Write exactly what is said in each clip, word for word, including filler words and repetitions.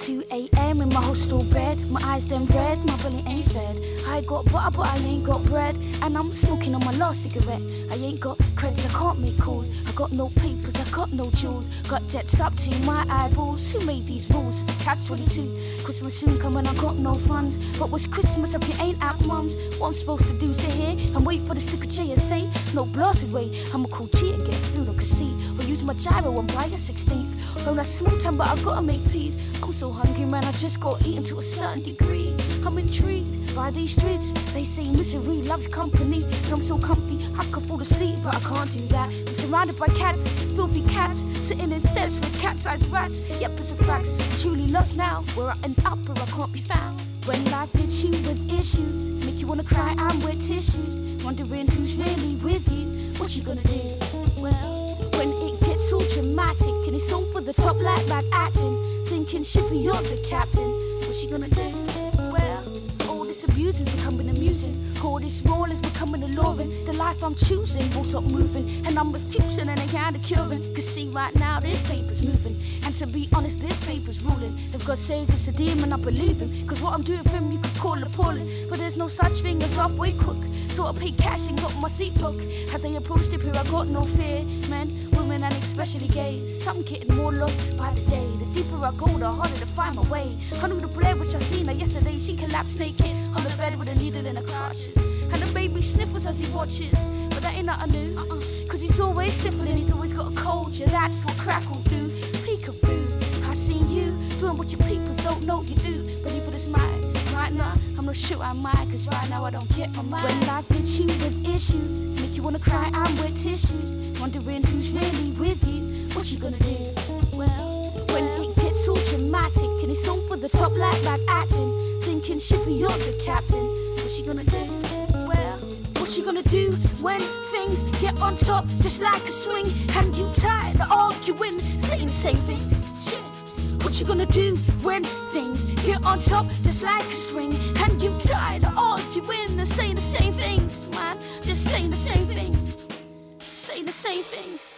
two a.m. in my hostel bed. My eyes them red, my belly ain't fed. I got butter but I ain't got bread. And I'm smoking on my last cigarette. I ain't got creds, I can't make calls. I got no papers, I got no jewels. Got debts up to my eyeballs. Who made these rules? It's a catch twenty-two. Christmas soon coming, I got no funds. But what's Christmas if you ain't at mum's? What I'm supposed to do, sit here and wait for the sticker J and say no blasted way. I'm a cool cheat and get food on casino. Or use my gyro and buy a sixteenth. From that small time but I gotta make peace. I'm so hungry man, I just got eaten to a certain degree. I'm intrigued by these streets. They say misery loves company. And I'm so comfy, I could fall asleep but I can't do that. I'm surrounded by cats, filthy cats, sitting in steps with cat-sized rats. Yep, it's a fact, I'm truly lost now. Where I end up where I can't be found. When life hits you with issues, make you wanna cry and wear tissues. Wondering who's really with you, what you gonna do? Well, when it gets all dramatic and it's all for the top like bad acting, sinking ship and you're the captain, what you gonna do? Well, all this abuse is becoming amusing. All this role is becoming alluring. The life I'm choosing won't stop moving. And I'm refusing and I can't curing. Cause see right now this paper's moving. And to be honest this paper's ruling. If God says it's a demon I believe him. Cause what I'm doing for him you could call appalling. But there's no such thing as halfway crook. So I paid cash and got my seat book. As I approached it here I got no fear. Men, women and especially gays. Some getting more lost by the day. The deeper I go the harder to find my way. I knew the Blair which I seen her yesterday. She collapsed naked on the bed with a needle in her crotches. And the baby sniffles as he watches. But that ain't nothing new. Uh-uh. Cause he's always sniffling, he's always got a cold. Yeah, that's what crack will do. Peekaboo, I seen you doing what your peoples don't know you do. Ready for this mic? Right now, I'm not sure I might. Cause right now I don't get my mind. When life hits you with issues, make you wanna cry and wear tissues. Wondering who's really with you, what you gonna do? Well, when it gets all dramatic and it's all for the top like bad acting, sinking ship and you're the captain, what you gonna do? Well, what you gonna do when things get on top just like a swing and you tired of arguing, saying the same things? Shit. What you gonna do when things get on top just like a swing and you tired of arguing and saying the same things, man? Just saying the same things, saying the same things.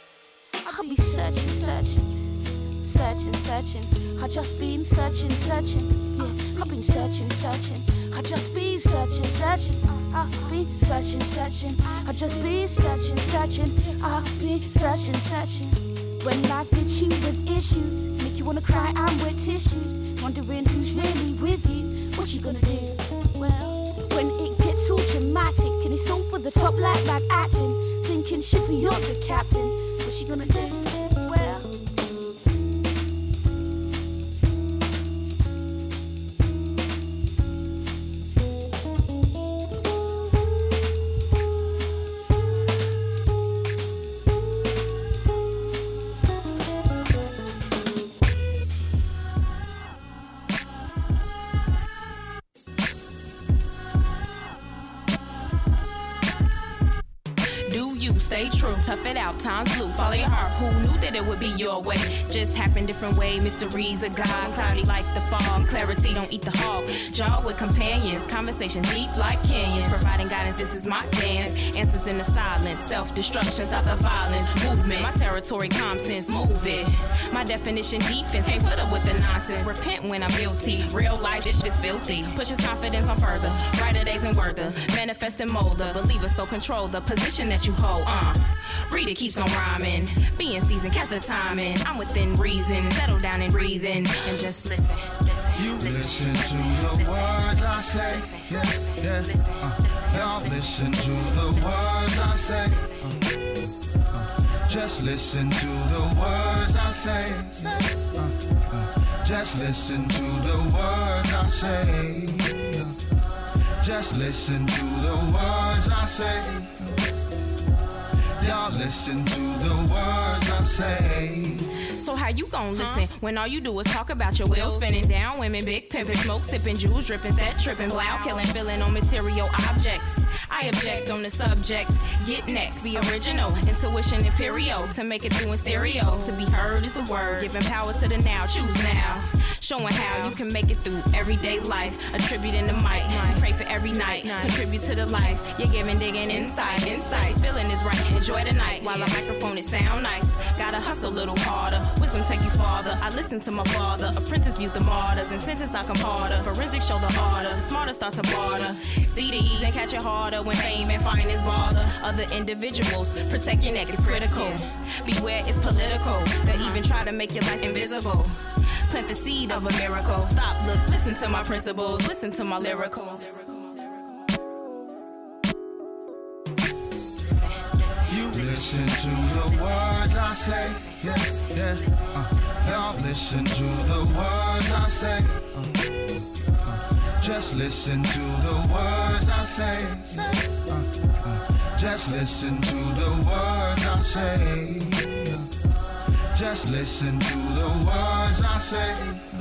I could be searching, searching, searching, searching. I just been searching, searching. Yeah, I've been searching, searching. I just be searching, searching. I've been searching, searching. I just be searching, searching. I've been searching, searching. When life hits you with issues, make you wanna cry and wear tissues. Wondering who's really with you, what you gonna do? Well, when it gets all dramatic and it's all for the top like bad acting, sinking ship and you're the captain, what you gonna do? Well, stay true, tough it out, times blue, follow your heart. Who knew that it would be your way? Just happened different way, mysteries of God, cloudy like the fog, clarity don't eat the hog. Jaw with companions, conversations deep like canyons, providing guidance, this is my dance. Answers in the silence, self-destruction, stop the violence, movement. My territory, calm sense, move it. My definition, defense, can't put up with the nonsense. Repent when I'm guilty, real life, this shit is filthy. Pushes confidence on further, brighter days and worther. Manifest and molder, believer, so control the position that you hold. Uh, read it keeps on rhyming. Be in season, catch the timing. I'm within reason, settle down and breathing, and just listen, listen, you listen, listen, listen to the listen, words listen, I say. Listen, yeah, listen, yeah. Listen, Uh, listen, y'all listen, listen to the listen, words I listen, say. listen, Uh, uh, just listen to the words I say. Uh, uh, just listen to the words I say. Uh, just listen to the words I say. Y'all listen to the words I say. So how you gon' listen huh? when all you do is talk about your wheels spinning down, women big pimpin', smoke sippin', jewels drippin', set trippin', blow killing, feeling on material objects. I object on the subjects. Get next, be original, intuition imperial to make it through in stereo. To be heard is the word, giving power to the now. Choose now, showing how you can make it through everyday life. Attributing the mic, pray for every night, contribute to the life. You're giving, digging inside, insight, feeling is right. Enjoy the night while a microphone it sound nice. Gotta hustle a little harder. Wisdom take you farther. father. I listen to my father. Apprentice viewed the martyrs. And sentence I compare to. Forensics show the order. The smarter start to barter. See the ease and catch it harder when fame and finance bother. Other individuals, protect your neck is critical. Beware it's political. They even try to make your life invisible. Plant the seed of a miracle. Stop, look, listen to my principles. Listen to my lyrical. You listen to the words I say, yeah, yeah. Uh, y'all listen to the words I say. Uh, uh, just listen to the words I say. Uh, uh, just listen to the words I say. Uh, just listen to the words I say.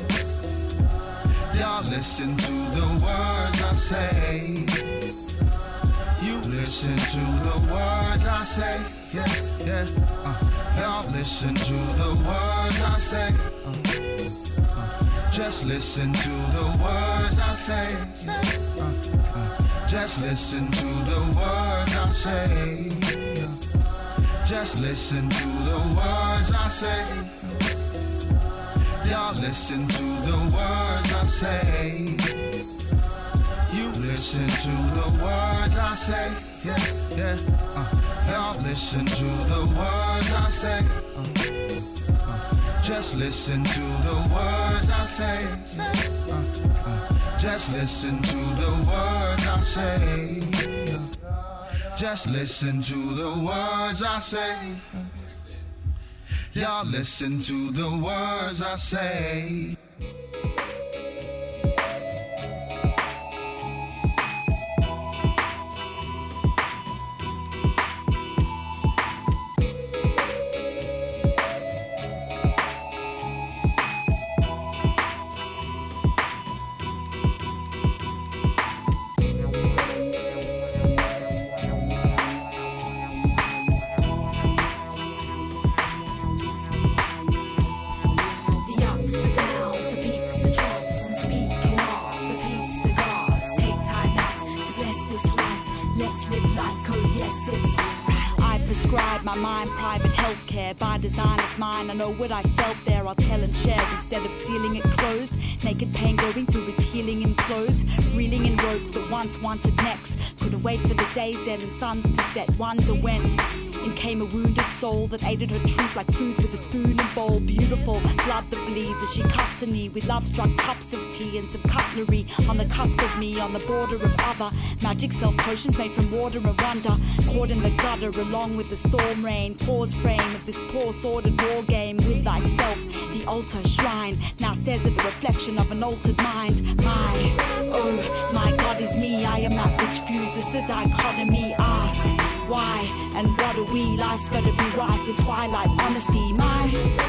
Y'all listen to the words I say. You listen to the words I say, yeah, yeah. Uh, y'all listen to the words I say. Uh, uh, just listen to the words I say. Uh, uh, just listen to the words I say. Uh, just listen to the words I say. Y'all listen to the words I say. You listen to the words I say, yeah, yeah. Uh, y'all listen to the words I say. Uh, uh, just listen to the words I say. Uh, uh, just listen to the words I say. Uh, just listen to the words I say. Y'all listen to the words I say. My mind, private healthcare by design, it's mine. I know what I felt there, I'll tell and share. Instead of sealing it closed, naked pain going through its healing in clothes, reeling in ropes that once wanted necks. Couldn't wait for the days then and suns to set. Wonder went. In came a wounded soul that aided her truth like food with a spoon and bowl. Beautiful blood that bleeds as she cuts a knee with love-struck cups of tea and some cutlery on the cusp of me, on the border of other magic self potions made from water and wonder. Caught in the gutter along with the storm rain. Pause frame of this poor sordid war game with thyself. The altar shrine now stares at the reflection of an altered mind. My, oh, my God is me. I am that which fuses the dichotomy. Ask why and what are we? Life's gotta be rife with twilight honesty. My,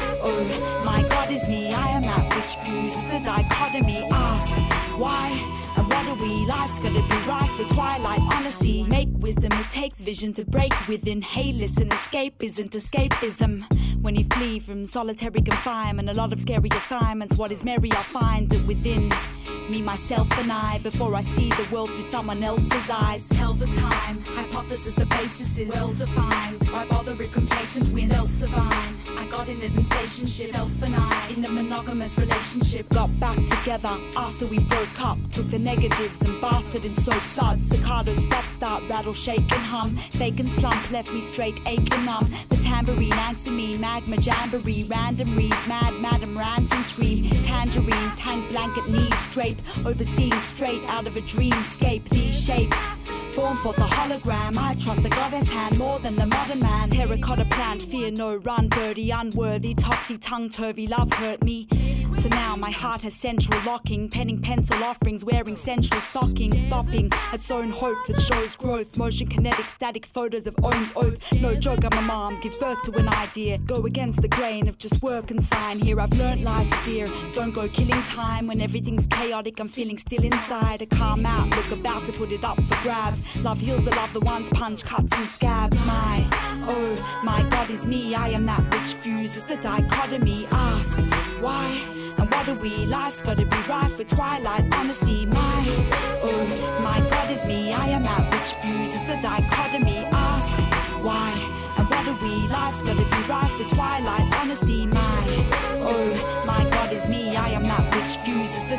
oh, my God is me. I am that which fuses the dichotomy. Ask why and what are we? Life's gotta be rife with twilight honesty. Make wisdom, it takes vision to break within. Hey listen, escape isn't escapism. When you flee from solitary confinement, a lot of scary assignments. What is merry, I'll find it within me, myself and I. Before I see the world through someone else's eyes. Tell the time, hypothesis, the basis is well defined. Why bother if complacent with else divine? I got in a relationship, self and I, in a monogamous relationship. Got back together after we broke up. Took the negatives and bathed in soap suds. Staccato, stop, start, rattle, shake and hum. Fake and slump left me straight, ache and numb. The tambourine, angstamine, magma, jamboree. Random reads, mad, madam, rant and scream. Tangerine, tank, blanket, needs, drape. Overseen straight out of a dreamscape. These shapes form for the hologram. I trust the goddess hand more than the modern man. Terracotta plant, fear no, run birdie, unworthy. Topsy tongue turvy, love hurt me. So now my heart has central locking. Penning pencil offerings, wearing central stockings. Stopping at sown hope that shows growth. Motion kinetic, static photos of Owen's oath. No joke, I'm a mom, give birth to an idea. Go against the grain of just work and sign. Here I've learnt life's dear. Don't go killing time when everything's chaotic. I'm feeling still inside. A calm outlook, about to put it up for grabs. Love heals the love, the ones punch, cuts and scabs. My, oh, my God is me. I am that which fuses the dichotomy. Ask why and what are we? Life's gotta be rife with twilight honesty. My, oh, my God is me. I am that which fuses the dichotomy. Ask why and what are we? Life's gotta be rife with twilight honesty. My, oh,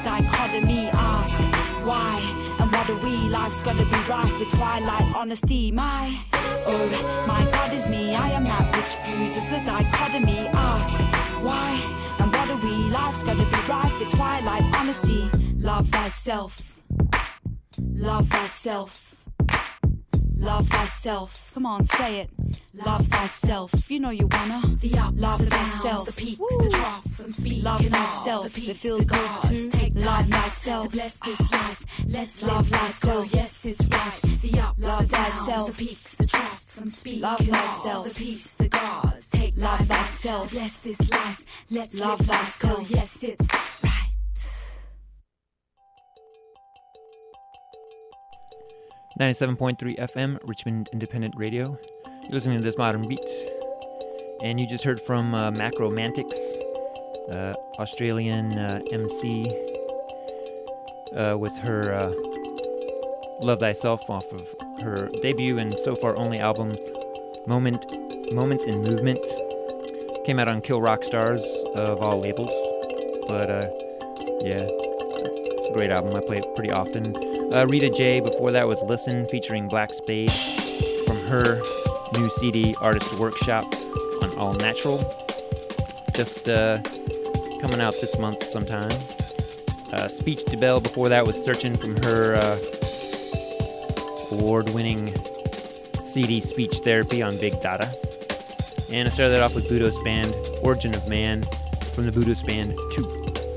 dichotomy. Ask why and what are we? Life's gotta be rife with twilight honesty. My, oh my God is me. I am that which fuses the dichotomy. Ask why and what are we? Life's gotta be rife with twilight honesty. Love thyself. Love thyself. Love thyself. Come on, say it. Love thyself. You know you wanna. The up, love the thyself. Downs, the peaks, Woo. The troughs. I'm speaking. Love thyself. The peaks, it feels good too. Take love thyself. To bless this life. Let's love thyself. Yes, it's right. The up, love the thyself. The peaks, the troughs. I'm speaking. Love thyself. The peace, the gods. Take love thyself. To bless this life. Let's love thyself. Yes, it's right. ninety-seven point three F M, Richmond Independent Radio. You're listening to This Modern Beat. And you just heard from uh, Macromantics, uh, Australian uh, M C, uh, with her uh, Love Thyself off of her debut and so far only album, Moment, Moments in Movement. Came out on Kill Rock Stars of all labels. But uh, yeah, it's a great album. I play it pretty often. Uh, Rita J before that with Listen featuring Black Spade from her new C D Artist Workshop on All Natural. Just uh, coming out this month sometime. Uh, Speech to Bell before that with Searching from her uh, award-winning C D Speech Therapy on Big Data. And I started that off with Budos Band, Origin of Man from the Budos Band two.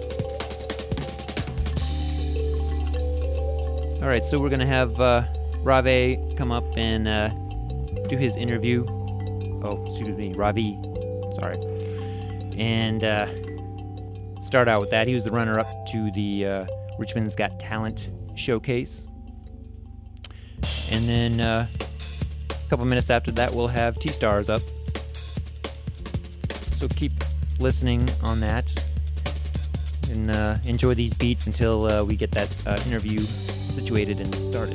Alright, so we're going to have uh, Rave come up and uh, do his interview. Oh, excuse me, Ravi. Sorry. And uh, start out with that. He was the runner-up to the uh, Richmond's Got Talent showcase. And then uh, a couple minutes after that, we'll have T-Stars up. So keep listening on that. And uh, enjoy these beats until uh, we get that uh, interview situated and started.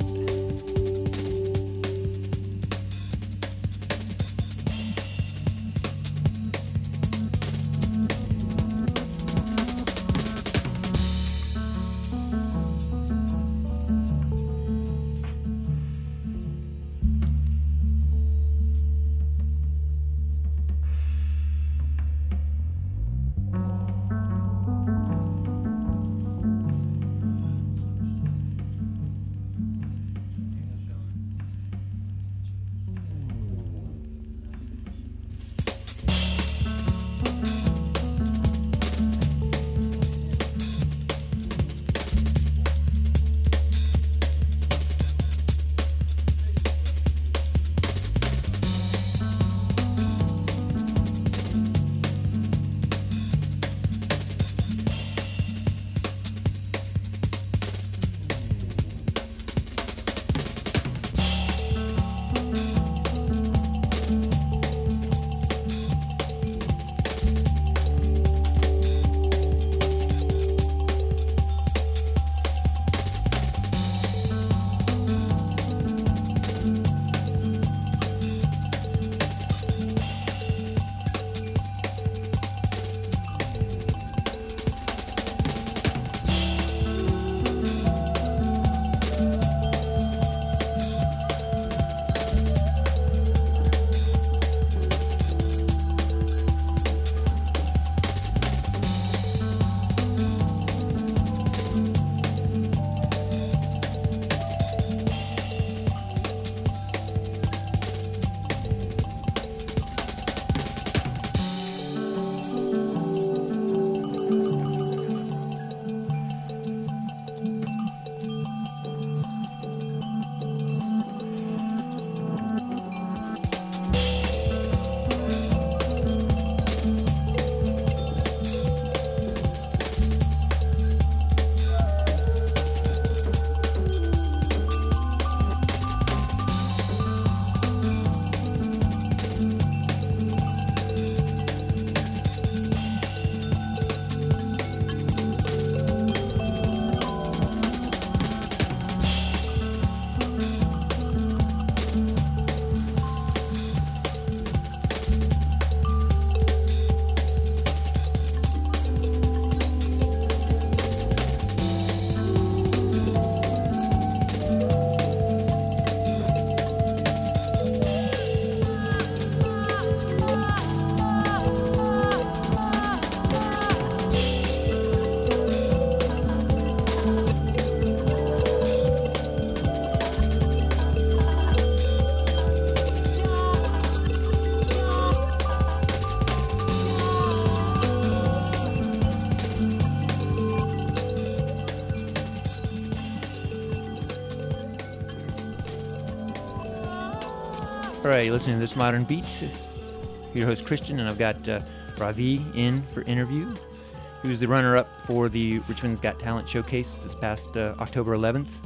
All right, you're listening to This Modern Beats. Your host, Christian, and I've got uh, Ravi in for interview. He was the runner-up for the Richmond's Got Talent Showcase this past uh, October eleventh.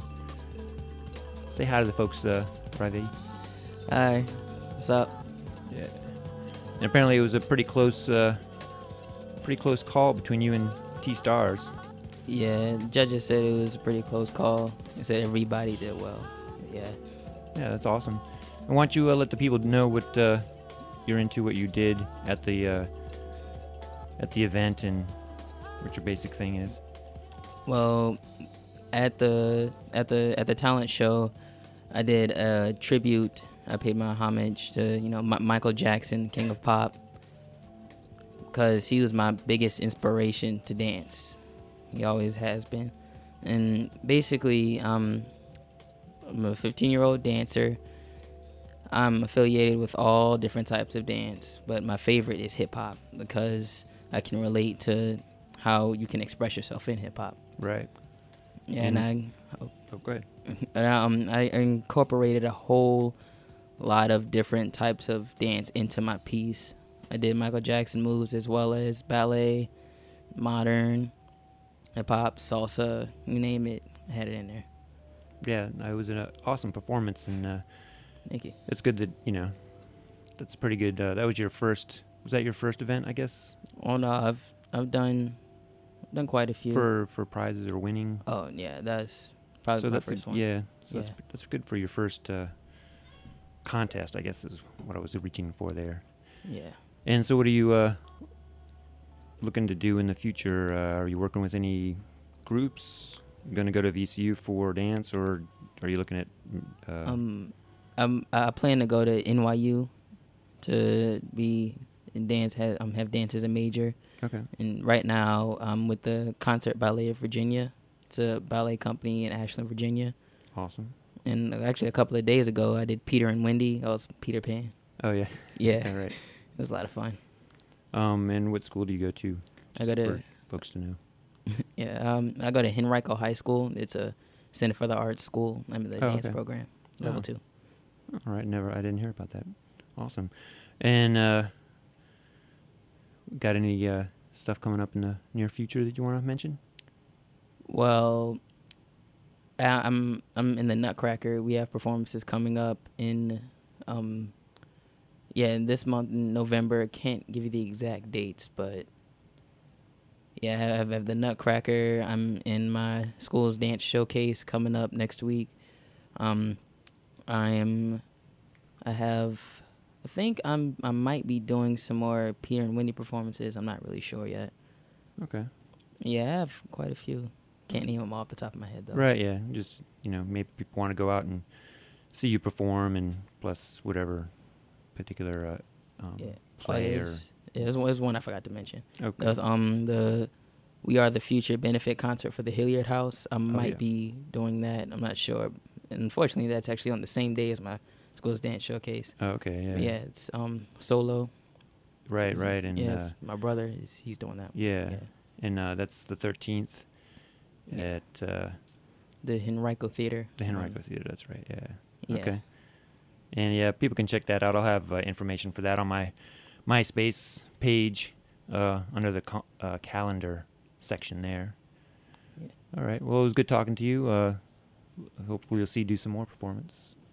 Say hi to the folks, uh, Ravi. Hi, what's up? Yeah. And apparently it was a pretty close, uh, pretty close call between you and T-Stars. Yeah, the judges said it was a pretty close call. They said everybody did well. Yeah. Yeah, that's awesome. And why don't you uh, let the people know what uh, you're into, what you did at the uh, at the event, and what your basic thing is. Well, at the at the at the talent show, I did a tribute. I paid my homage to you know M- Michael Jackson, King of Pop, because he was my biggest inspiration to dance. He always has been. And basically, um, I'm a fifteen-year-old dancer. I'm affiliated with all different types of dance, but my favorite is hip-hop because I can relate to how you can express yourself in hip-hop. Right. Yeah, And- and I... Oh, Oh, go ahead. and I, um, I incorporated a whole lot of different types of dance into my piece. I did Michael Jackson moves as well as ballet, modern, hip-hop, salsa, you name it, I had it in there. Yeah, it was an uh, awesome performance, and uh, Thank you. it's good that, you know, that's pretty good. Uh, that was your first, was that your first event, I guess? Oh no, I've I've done done quite a few. For for prizes or winning? Oh yeah, that's probably so my that's first a, one. Yeah, so that's, Yeah. that's good for your first uh, contest, I guess is what I was reaching for there. Yeah. And so what are you uh, looking to do in the future? Uh, are you working with any groups? Going to go to V C U for dance, or are you looking at... Uh, Um, I'm, I plan to go to N Y U to be in dance. Have, um, have dance as a major. okay. And right now, I'm with the Concert Ballet of Virginia. It's a ballet company in Ashland, Virginia. Awesome. And actually, a couple of days ago, I did Peter and Wendy. I was Peter Pan. Oh, yeah. Yeah, Yeah, right. it was a lot of fun. Um, and what school do you go to? I go Just to for folks to know. yeah, um, I go to Henrico High School. It's a Center for the Arts school. I'm in the Oh, dance okay. program, level Oh. two. All right, never. I didn't hear about that. Awesome. And uh, got any uh, stuff coming up in the near future that you want to mention? Well, I- I'm I'm in the Nutcracker. We have performances coming up in, um, yeah, in this month in November. Can't give you the exact dates, but yeah, I have, I have the Nutcracker. I'm in my school's dance showcase coming up next week. Um, I am, I have, I think I'm I might be doing some more Peter and Wendy performances. I'm not really sure yet. Okay. Yeah, I have quite a few. Can't name them off the top of my head though. Right, yeah. Just, you know, maybe people want to go out and see you perform, and plus whatever particular uh, um, Yeah. play oh, or... there's, yeah, there's, one- there's one I forgot to mention. Okay. There's um the We Are the Future benefit concert for the Hilliard House. I might Oh, yeah. be doing that. I'm not sure. And unfortunately, that's actually on the same day as my school's dance showcase. Oh, okay, yeah. But yeah, it's um solo. Right, right. And yeah, uh, it's my brother is he's doing that. yeah. Yeah. And uh, that's the thirteenth Yeah. at uh, The Henrico Theater. the Henrico Um, Theater. That's right, yeah. Yeah. Okay. And yeah, people can check that out. I'll have uh, information for that on my MySpace page uh, under the co- uh, calendar section there. Yeah. All right. Well, it was good talking to you. Uh, hopefully, we'll see you do some more performance.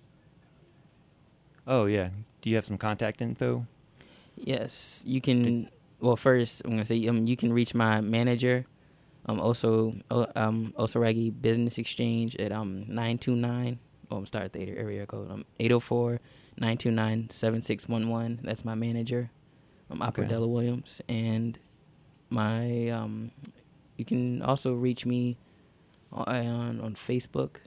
Oh yeah. Do you have some contact info? Yes, you can. Well, first I'm gonna say um you can reach my manager, um also uh, um Osaragi Business Exchange at um nine two nine. Oh, I'm start theater area code um eight zero four nine two nine seven six one one. That's my manager, um Opera Okay. Della Williams, and my um you can also reach me on on Facebook.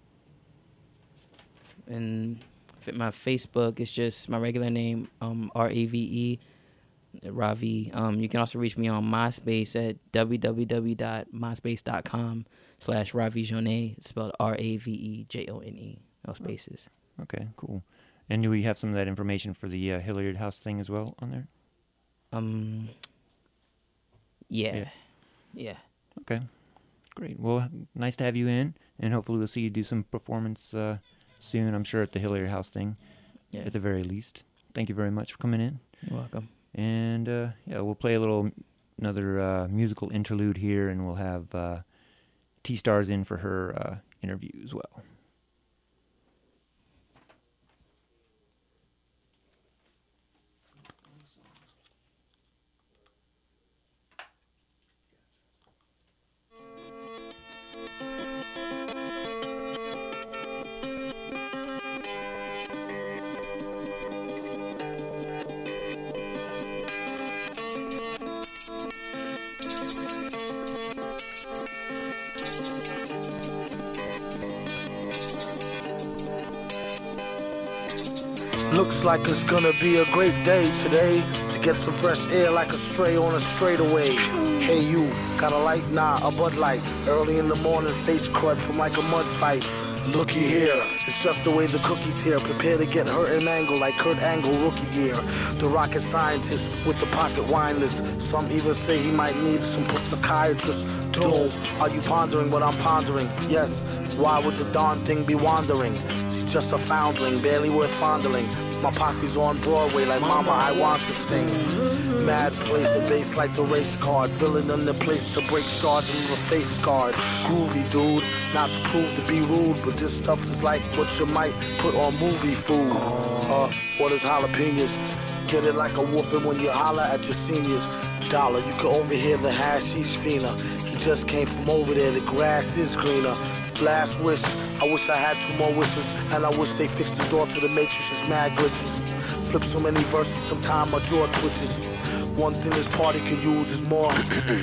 And f- my Facebook is just my regular name, um, R A V E, Ravi. Um, you can also reach me on MySpace at www.myspace.com slash Ravi Jonet. It's spelled R A V E J O N E. No spaces. Okay, cool. And do we have some of that information for the uh, Hilliard House thing as well on there? Um, yeah. Yeah. Yeah. Okay, great. Well, nice to have you in, and hopefully we'll see you do some performance uh, soon. I'm sure at the Hilliard House thing. Yeah. at the very least. Thank you very much for coming in. You're welcome. And uh, yeah, we'll play a little another uh, musical interlude here, and we'll have uh, T-Stars in for her uh, interview as well. Looks like it's gonna be a great day today to get some fresh air like a stray on a straightaway. Hey you, got a light? Nah, a Bud Light. Early in the morning, face crud from like a mud fight. Looky here, it's just the way the cookie tear. Prepare to get hurt and mangled like Kurt Angle rookie year. The rocket scientist with the pocket wine list. Some even say he might need some psychiatrist. Doom, are you pondering what I'm pondering? Yes, why would the darn thing be wandering? She's just a foundling, barely worth fondling. My posse's on Broadway like Mama, I want this thing. Mad plays the bass like the race card. Villain in the place to break shards and leave a face scarred. Groovy dude, not to prove to be rude, but this stuff is like what you might put on movie food. Uh, what is jalapenos? Get it like a whooping when you holler at your seniors. Dollar, you can overhear the hashish fiender. He just came from over there, the grass is greener. Last wish, I wish I had two more wishes, and I wish they fixed the door to the Matrix's mad glitches. Flip so many verses, sometime my jaw twitches. One thing this party could use is more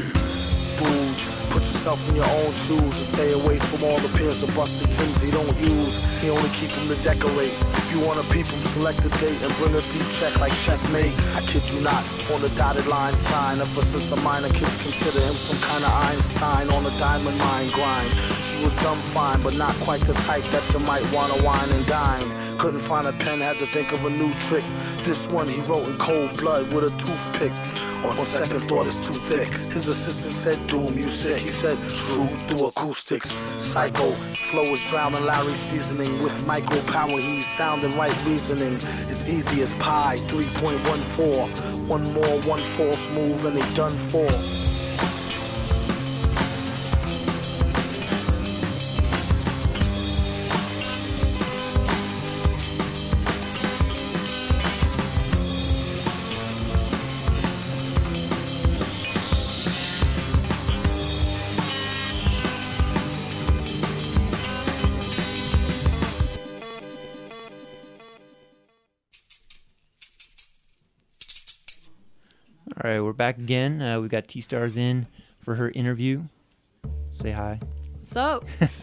booze. Put yourself in your own shoes and stay away from all the peers of busted things he don't use. He only keep them to decorate. If you wanna peep him, select a date and bring a deep check like checkmate. I kid you not, on the dotted line sign. Ever since a minor, kids consider him some kind of Einstein on a diamond mine grind. She was dumb fine, but not quite the type that you might wanna wine and dine. Couldn't find a pen, had to think of a new trick. This one he wrote in cold blood with a toothpick. On second thought, it's too thick. His assistant said, Doom, you sick. He said, true, through acoustics. Psycho, flow is drowning Larry seasoning. With micro power, he's sounding right reasoning. It's easy as pie, three point one four. One more, one false move, and they done for. All right, we're back again. Uh, we've got T-Stars in for her interview. Say hi. So.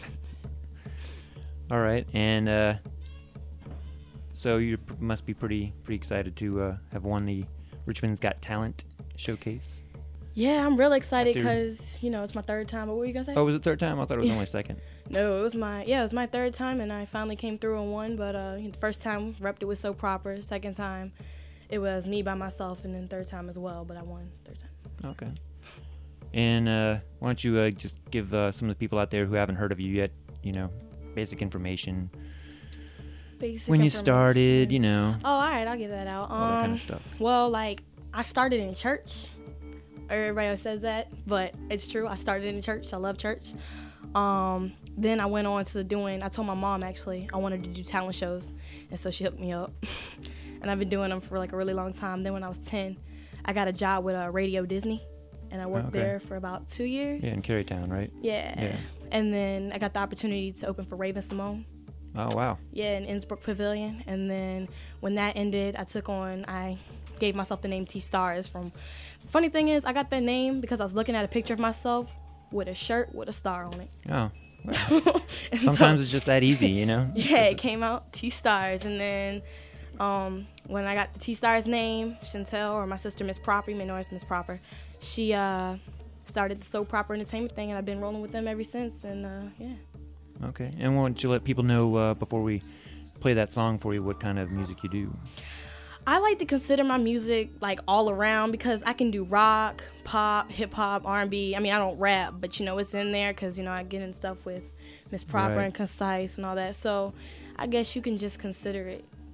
All right, and uh, so you p- must be pretty pretty excited to uh, have won the Richmond's Got Talent showcase. Yeah, I'm really excited After- because, you know, it's my third time. But what were you going to say? Oh, was it third time? I thought it was only second. No, it was my, yeah, it was my third time, and I finally came through and won. But uh, the first time, repped it was so proper. Second time, it was me by myself, and then third time as well, but I won third time. Okay. And uh, why don't you uh, just give uh, some of the people out there who haven't heard of you yet, you know, basic information. Basic when you information. started, you know. Oh, all right, I'll give that out. All that kind Um, of stuff. Well, like, I started in church. Everybody else says that, but it's true. I started in church. I love church. Um, then I went on to doing, I told my mom, actually, I wanted to do talent shows, and so she hooked me up. And I've been doing them for like a really long time. Then when I was ten, I got a job with uh, Radio Disney, and I worked okay. there for about two years. Yeah, in Carytown, right? Yeah. Yeah. And then I got the opportunity to open for Raven Simone. Oh, wow. Yeah, in Innsbruck Pavilion. And then when that ended, I took on, I gave myself the name T-Stars from, funny thing is, I got that name because I was looking at a picture of myself with a shirt with a star on it. Oh. Wow. Sometimes so, it's just that easy, you know? Yeah, it came out T-Stars. And then um, when I got the T-Stars name, Chantel, or my sister Miss Proper, you may know her as Miss Proper, she uh, started the So Proper Entertainment thing, and I've been rolling with them ever since. And uh, yeah. Okay. And why don't you let people know uh, before we play that song for you what kind of music you do? I like to consider my music like all around because I can do rock, pop, hip hop, R and B. I mean, I don't rap, but you know, it's in there because, you know, I get in stuff with Miss Proper Right. and Concise and all that. So I guess you can just consider it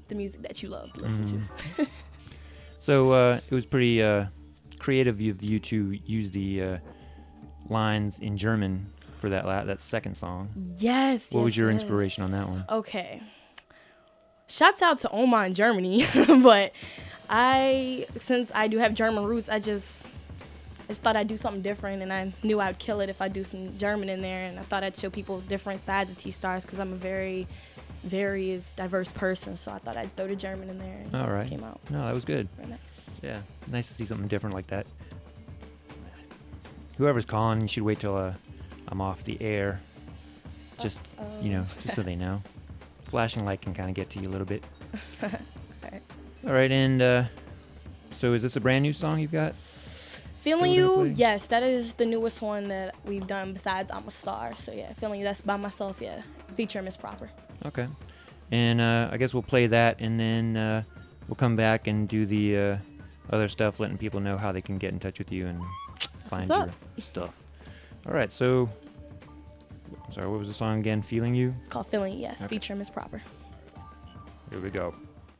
the music that you love to listen Mm. to. So uh, it was pretty uh, creative of you to use the uh, lines in German for that la- that second song. Yes. What yes, was your yes. inspiration on that one? Okay. Shouts out to Oma in Germany, but I, since I do have German roots, I just, I just thought I'd do something different, and I knew I'd kill it if I do some German in there, and I thought I'd show people different sides of T-Stars because I'm a very, very diverse person, so I thought I'd throw the German in there. And All right. It came out. No, that was good. Very nice. Yeah, nice to see something different like that. Whoever's calling, you should wait till uh, I'm off the air. Just, Uh-oh. you know, just so they know. Flashing light can kind of get to you a little bit. Alright. All right, and uh, so is this a brand new song you've got? Feeling That we're gonna You, play? yes, that is the newest one that we've done besides I'm a Star. So yeah, Feeling You, that's by myself, yeah. Feature Miss Proper. Okay. And uh, I guess we'll play that, and then uh, we'll come back and do the uh, other stuff, letting people know how they can get in touch with you and find what's your up. stuff. All right, so, I'm sorry, what was the song again? Feeling You? It's called Feeling You, yes, Okay. Feature Miss Proper. Here we go.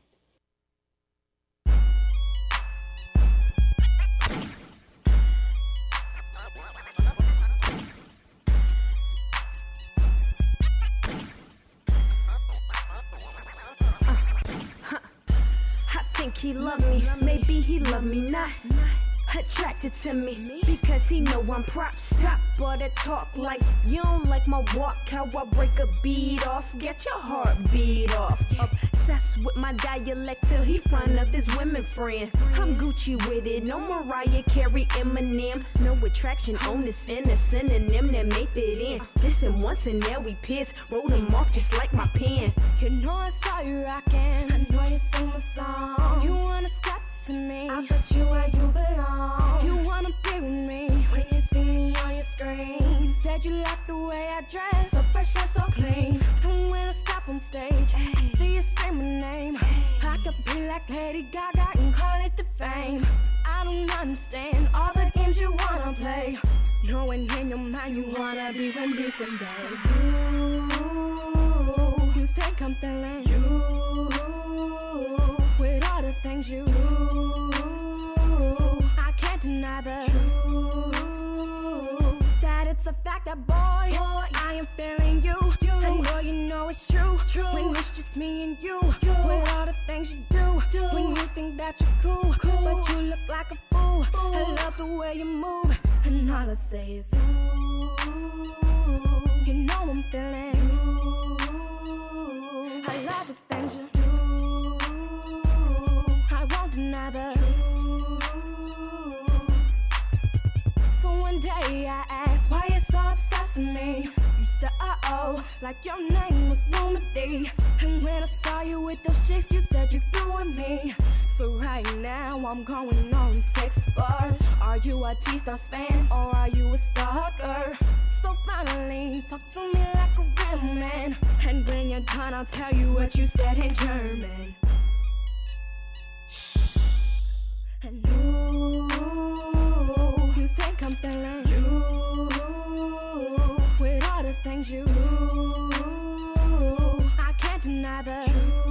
I think he love me, maybe he love me not. Attracted to me because he know I'm prop. Stop all that talk like you don't like my walk. How I break a beat off, get your heartbeat off. Obsessed with my dialect till he front of his women friend. I'm Gucci with it, no Mariah Carey, Eminem. No attraction on this in a synonym that made it in. Just him once and now we pissed, wrote him off just like my pen. You know I saw you rockin', I know you sing my song. You wanna step to me, I bet you where you belong. You wanna be with me, when you see me on your screen. You said you like the way I dress, so fresh and so clean. And when I stop on stage, I see you scream my name. I could be like Lady Gaga and call it the fame. I don't understand all the games you wanna play, knowing in your mind you wanna be with me someday. You, you think I'm feeling you, with all the things you do. I can't deny the truth, that it's a fact that boy, boy I am feeling you. you. I know you know it's true, true. When it's just me and you, you. With all the things you do, do. When you think that you're cool, cool. But you look like a fool. fool. I love the way you move, and all I say is ooh. You know I'm feeling you. I love the things you do, I won't deny the truth. So one day I asked why you're so obsessed with me. You said uh-oh, like your name was Boomer D. And when I saw you with those chicks, you said you through with me. So right now I'm going on six bars. Are you a T-Stars fan or are you a stalker? So finally, talk to me like a real man. And when you're done, I'll tell you what you said in German. And ooh, you think I'm feeling you, with all the things you do. I can't deny the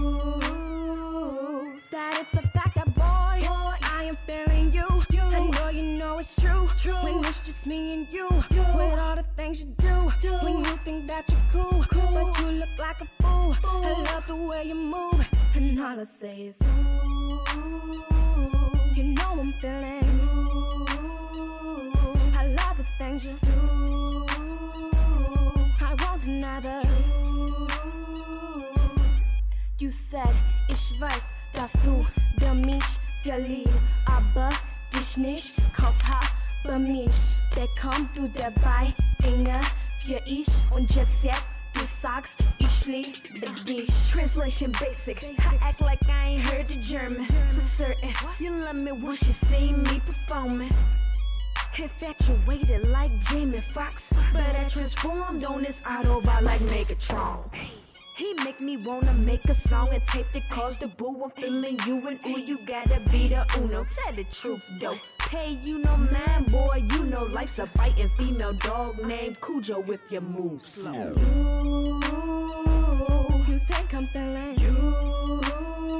truth, that it's a fact that boy, boy I am feeling you. you. I know you know it's true, true. When it's just me and you, you. With all the things you do, do. When you think that you're cool, cool. But you look like a fool. fool. I love the way you move, and all I say is ooh. You know I'm feeling you. I love the things you do, I won't deny the truth. You said, ich weiß, dass du für mich verliebt, aber dich nicht, kaufst habe mich. Bekomm du dabei Dinge für ich und jetzt jetzt du sagst, ich liebe dich. Translation basic, I act like I ain't heard the German. For certain, you love me once you see me performing. Infatuated like Jamie Foxx, but I transformed on this Autobot like Megatron. He make me wanna make a song and tape that calls the boo. I'm feeling you and ooh, you gotta be the uno. Tell the truth though, pay you no man, boy. You know life's a fighting female dog named Cujo with your moves slow. You, you think I'm feeling you,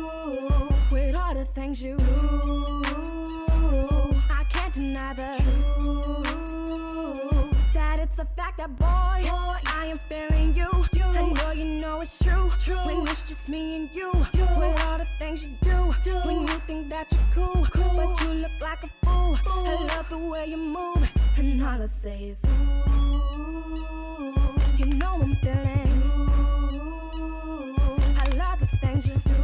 things you do. I can't deny the truth. That it's a fact that boy, boy I am feeling you. you. I know you know it's true. true. When it's just me and you. you. With all the things you do. do. When you think that you're cool. cool. But you look like a fool. fool. I love the way you move. And all I say is ooh. You know I'm feeling ooh. I love the things you do.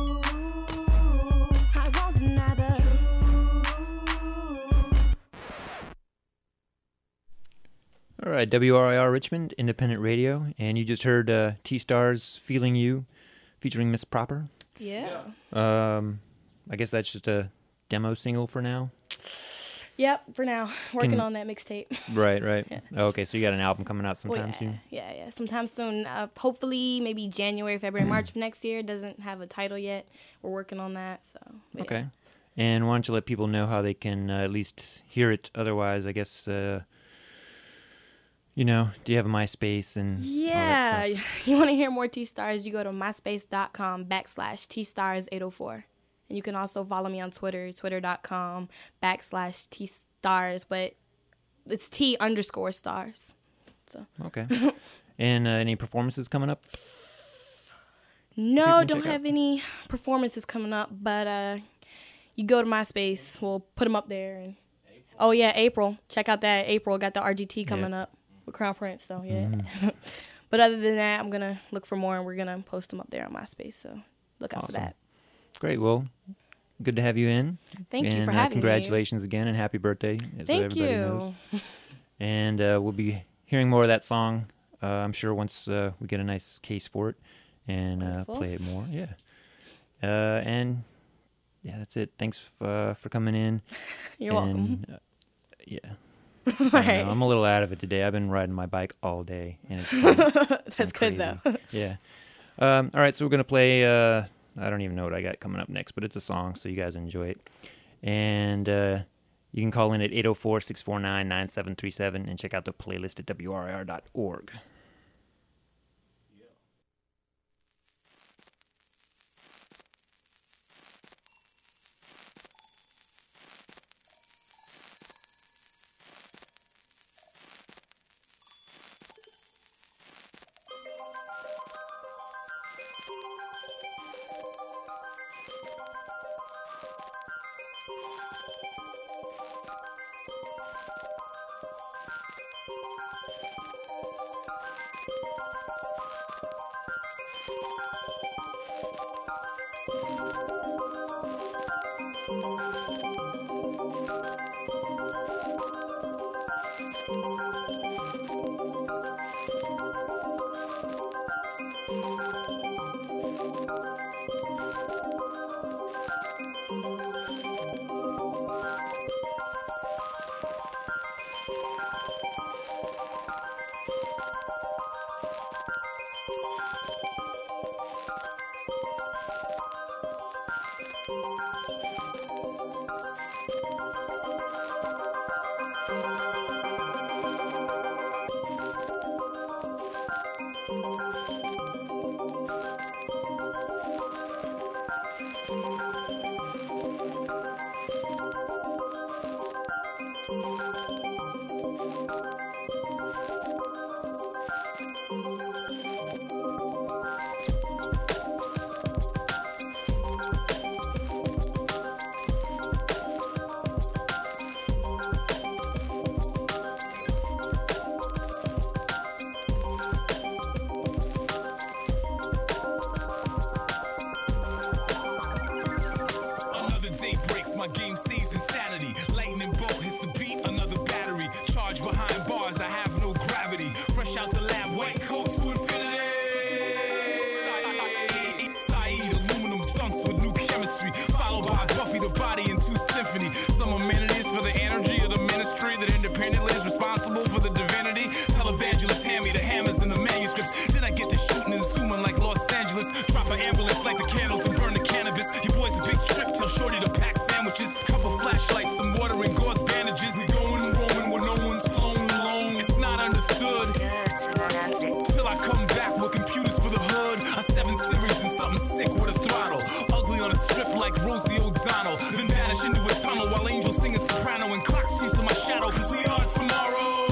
I won't deny the truth. All right, W R I R Richmond, independent radio, and you just heard uh, T-Stars Feeling You, featuring Miss Proper. Yeah. Um, I guess that's just a demo single for now. Yep, for now. Working Can- on that mixtape. Right, right. Yeah. Okay, so you got an album coming out sometime Well, yeah, soon? Yeah, yeah, sometime soon. Uh, hopefully, maybe January, February, March of next year. Doesn't have a title yet. We're working on that, so. Yeah. Okay. And why don't you let people know how they can uh, at least hear it? Otherwise, I guess, uh, you know, do you have a MySpace and all that Yeah, stuff? you want to hear more T-Stars, you go to myspace.com backslash T-Stars804. And you can also follow me on Twitter, twitter.com backslash T-Stars, but it's T underscore stars. So. Okay. And uh, any performances coming up? No, can don't check out? have any performances coming up, but uh, you go to MySpace. We'll put them up there. And oh, yeah, April. Check out that April. Got the R G T coming Yeah. up with Crown Prince, so yeah. Mm-hmm. But other than that, I'm going to look for more, and we're going to post them up there on MySpace, so look out Awesome. for that. Great. Well, good to have you in. Thank you and, for uh, having me. congratulations again, and happy birthday. As Thank everybody you. knows. And uh, we'll be hearing more of that song, uh, I'm sure, once uh, we get a nice case for it and uh, Wonderful. play it more. Yeah. Uh, and, yeah, that's it. Thanks f- uh, for coming in. You're and, welcome. Uh, yeah. All I don't know, right. I'm a little out of it today. I've been riding my bike all day. And it's kinda- That's kinda good, crazy. though. Yeah. Um, all right, so we're going to play, uh, I don't even know what I got coming up next, but it's a song, so you guys enjoy it. And uh, you can call in at eight oh four, six four nine, nine seven three seven and check out the playlist at W R I R dot org. Another day breaks, my game stays insanity. Lightning bolt hits the beat, another battery. Charge behind bars, I have no gravity. Fresh out the lab, white coat to infinity. Saeed, Saeed, aluminum dunks with new chemistry. Followed by Buffy the Body into symphony. Some amenities for the energy of the ministry that independently is responsible for the divinity. Televangelists hand me the hammers and the manuscripts. Then I get to shooting and zooming like Los Angeles. Drop an ambulance like the candles and burn the cannabis. Your boy's a big trip, tell Shorty to pack sandwiches. Couple flashlights, some water and gauze bandages. We going roaming where no one's flown alone. It's not understood. Till I come back with computers for the hood. A seven series and something sick with a throttle. Ugly on a strip like Rosie O'Donnell. then vanish into a tunnel while angels sing a soprano and clocks cease in my shadow, cause we are tomorrow.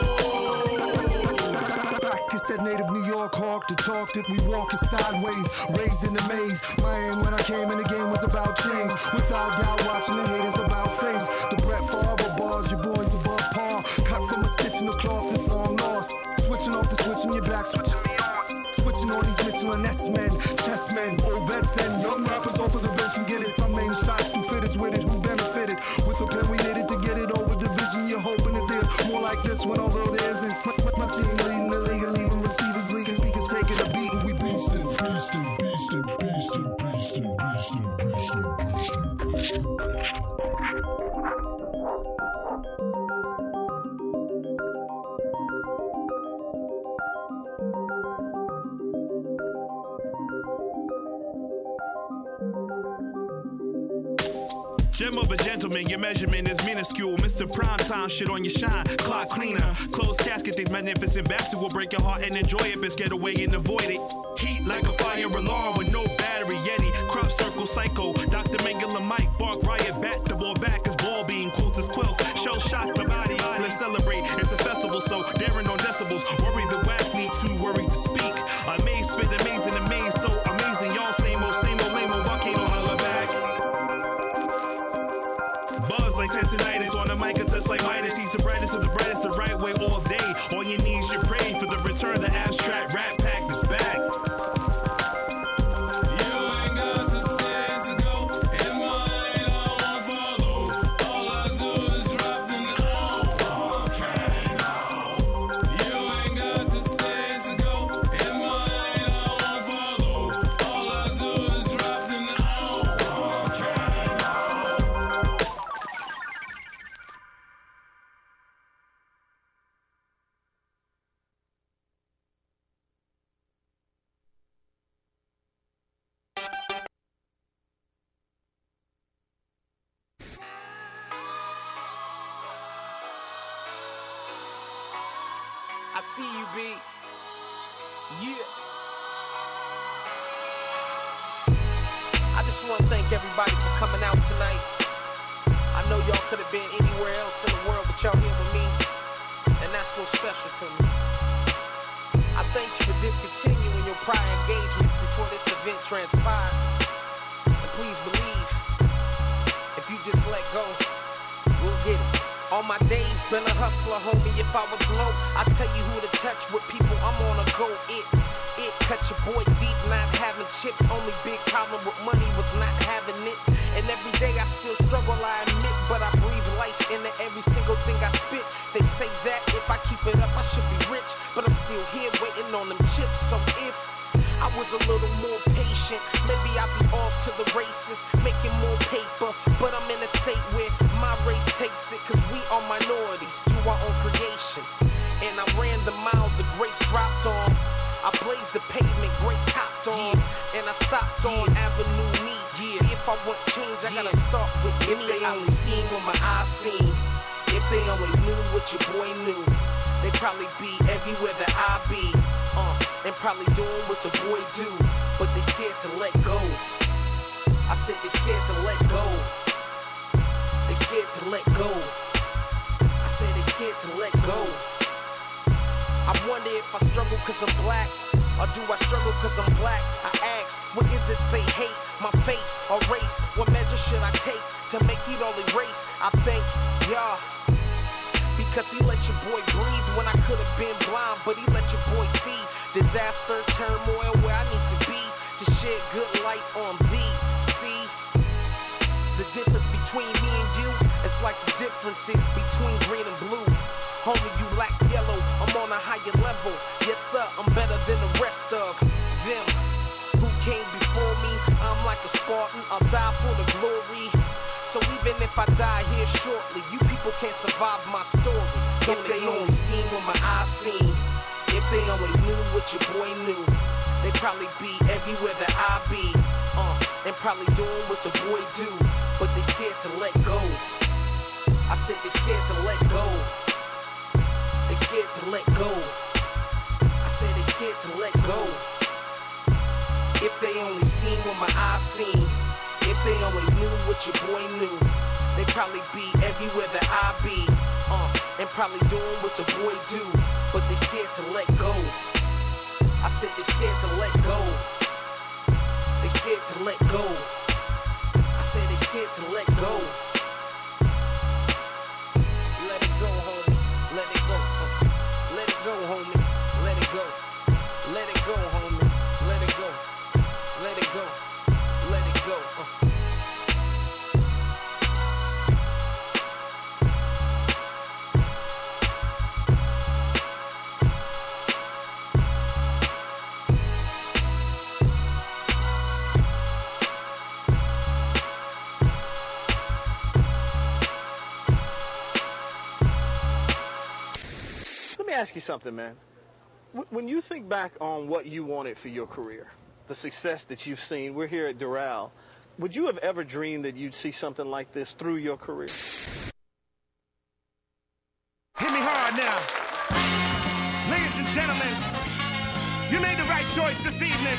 It's that native New York hawk to talk that we walking sideways, raised in the maze. My aim when I came in the game was about change. Without doubt, watching the haters about face. The Brett Favre bars, your boys above par. Cut from a stitch in the cloth that's long lost. Switching off the switch in your back, switching me on. Switching on these Mitchell and S-men, chessmen, old vets and young rappers off of the bench can get it. Some aim shots through fitteds with it, who benefited? With a pen we needed to get it over division. You're hoping that there's more like this one, although there isn't. My, my, my team leading the league and leaving receivers leaking. Speakers taking a beat and we beastin', beastin', beastin', beastin', beastin', beastin', beastin', beastin', beastin'. Gem of a gentleman, your measurement is minuscule. Mister Primetime, shit on your shine. Clock cleaner, closed casket, this magnificent bastard will break your heart and enjoy it. Best get away and avoid it. Heat like a fire alarm with no battery. Yeti, crop circle, psycho. Doctor Mengele, Mike, bark, riot, bat. The ball back is ball being, quotes as quills. Show shock the body, let's celebrate. It's a festival, so daring on decibels. Worry the whack, need too worried to speak. Amaze, spit amazing, amaze, so amazing. Y'all same old, same old, lame old, volcano, holla back. Buzz like tendinitis on the mic, it touch like Midas. He's the brightest of the brightest, the right way all day. On your knees, you're praying for the return of the abstract rap pack that's back. I see you, B. Yeah. I just want to thank everybody for coming out tonight. I know y'all could have been anywhere else in the world, but y'all here with me, and that's so special to me. I thank you for discontinuing your prior engagements before this event transpired. And please believe, if you just let go, we'll get it. All my days been a hustler, homie. If I was low, I tell you who to touch with people. I'm on a go. It, it cut your boy deep, not having chips. Only big problem with money was not having it. And every day I still struggle, I admit, but I breathe life into every single thing I spit. They say that if I keep it up, I should be rich, but I'm still here waiting on them chips. So if I was a little more patient, maybe I'd be off to the races, making more paper. But I'm in a state where my race takes it, cause we are minorities to our own creation. And I ran the miles the greats dropped on. I blazed the pavement, greats hopped on. Yeah. And I stopped on yeah. Avenue Me. Yeah. See, if I want change, I yeah. gotta start with if me. They only seen what my eyes seen, if they only knew what your boy knew, they'd probably be everywhere that I be. Uh, and probably doing what the boy do, but they scared to let go. I said they scared to let go. They scared to let go. I said they scared to let go. I wonder if I struggle cause I'm black, or do I struggle cause I'm black? I ask, what is it they hate? My face or race? What measure should I take to make it all erase? I thank y'all, because he let your boy breathe when I could have been blind, but he let your boy see disaster, turmoil where I need to be to shed good light on thee. See, the difference between me and you is like the differences between green and blue. Homie, you lack yellow, I'm on a higher level. Yes sir, I'm better than the rest of them who came before me. I'm like a Spartan, I'll die for the glory. So even if I die here shortly, you people can't survive my story. If they only seen what my eyes seen, if they only knew what your boy knew, they'd probably be everywhere that I be. Uh, and probably doing what the boy do, but they scared to let go. I said they scared to let go. They scared to let go. I said they scared to let go. If they only seen what my eyes seen, if they only knew what your boy knew, they probably be everywhere that I be, uh, and probably doing what the boy do, but they scared to let go. I said they scared to let go. They scared to let go. I said they scared to let go. Let it go, homie. Let it go. Uh, let it go, homie. Let it go. Let it go, homie. Let it go. Let it go. Let it go. Uh. Ask you something, man. When you think back on what you wanted for your career, the success that you've seen, we're here at Doral, would you have ever dreamed that you'd see something like this through your career? Hit me hard now. Ladies and gentlemen, you made the right choice this evening.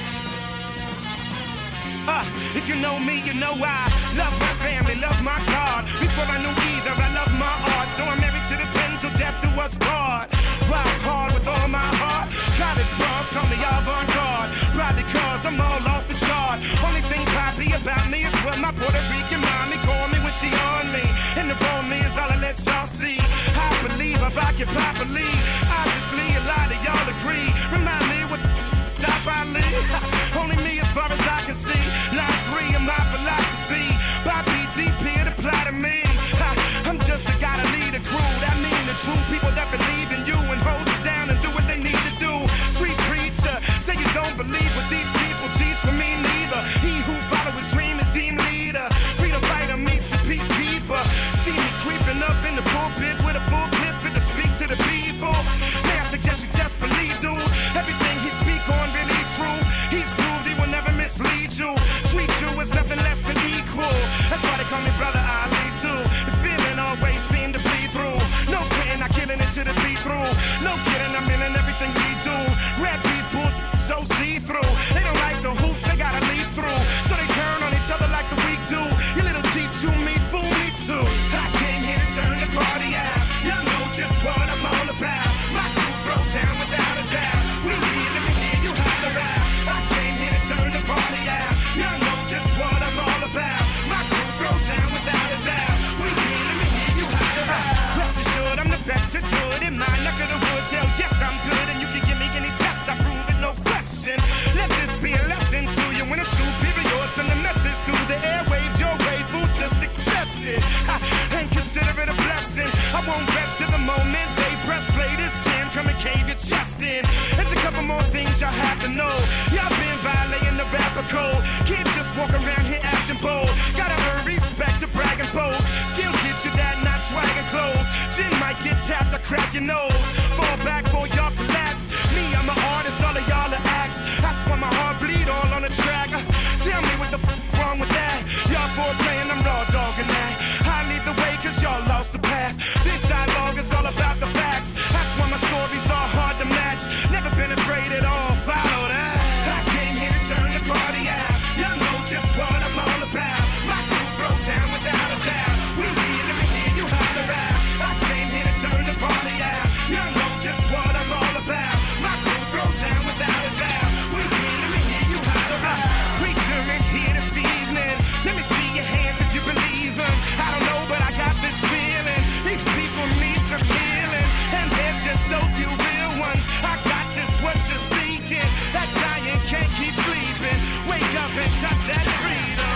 Uh, if you know me, you know I love my family, love my God. Before I knew either, I love my art. So I'm married to the pen till death do us part. Rock hard with all my heart. College bros call me avant-garde. Probably cause I'm all off the chart. Only thing poppy about me is what my Puerto Rican mommy call me when she on me. And the bone me is all I let y'all see. I believe I rock it properly. Obviously a lot of y'all agree. Remind me what stop I live. Only me as far as I can see. Line three of my philosophy. By B T P it apply to me. I'm just a guy to lead a crew. That mean the true people that believe in you and hold it down and do what they need to do. Street preacher, say you don't believe what these people teach. For me neither. He who follow his dream is team leader. Freedom fighter meets the peacekeeper. See me creeping up in the pulpit with a full clip fit to speak to the people. May I suggest you just believe, dude. Everything he speak on really true. He's proved he will never mislead you. Treat you as nothing less than equal. That's why they call me Brother Ali too. The feeling always seemed to bleed through. No kidding, I killing it to the beat through. No kidding, I'm in everything we do. Red beef bull, so see-through. They don't like the hoops, they gotta leap through. So they turn on each other like the weak do. You little teeth too meat, fool me too. I came here to turn the party out. Y'all know just what I'm all about. My crew throw down without a doubt. We here, let me hear you holler out. I came here to turn the party out. Y'all know just what I'm all about. My crew throw down without a doubt. We here, let me hear you holler out. Rest assured, I'm the best to do it in my neck of the woods. Hell yes, I'm good, and you can give me any test. I prove it, no question. Let this be a lesson to you when it's superior. Send the message through the airwaves your way, fool. Just accept it and consider it a blessing. I won't rest till the moment they press play. This jam come and cave your chest in. There's a couple more things y'all have to know. Y'all been violating the rapper code. Can't just walk around here acting bold. Gotta earn respect to brag and pose. Skills get you that, not swagging clothes. Chin might get tapped, I crack your nose. Fall back for y'all collapse. Me, I'm an artist, all of y'all are acts. That's why my heart bleed all on the track. Uh, tell me what the f wrong with that. Y'all foreplay and I'm raw dogging that. I lead the way cause y'all lost the path. This dialogue is all about the facts. That's why my stories are hard to match. Never been afraid at all, follow that. I came here to turn the party out. Y'all know just what I'm all about. My crew throw down without a doubt. We here, let me hear you holler out. I came here to turn the party out. Y'all know just what I'm all about. My crew throw down without a doubt. We here, let me hear you holler out. Preacher in here this evening. Let me see your hands if you believe them. I don't know, but I got this feeling. These people need some healing. And there's just so few real ones. I got just what you're seeking. That giant can't keep sleeping. Wake up and touch that freedom.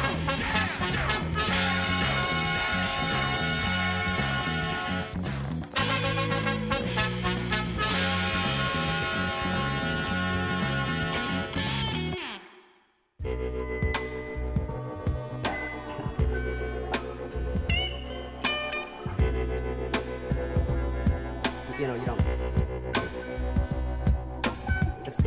You know, you don't. It's, it's...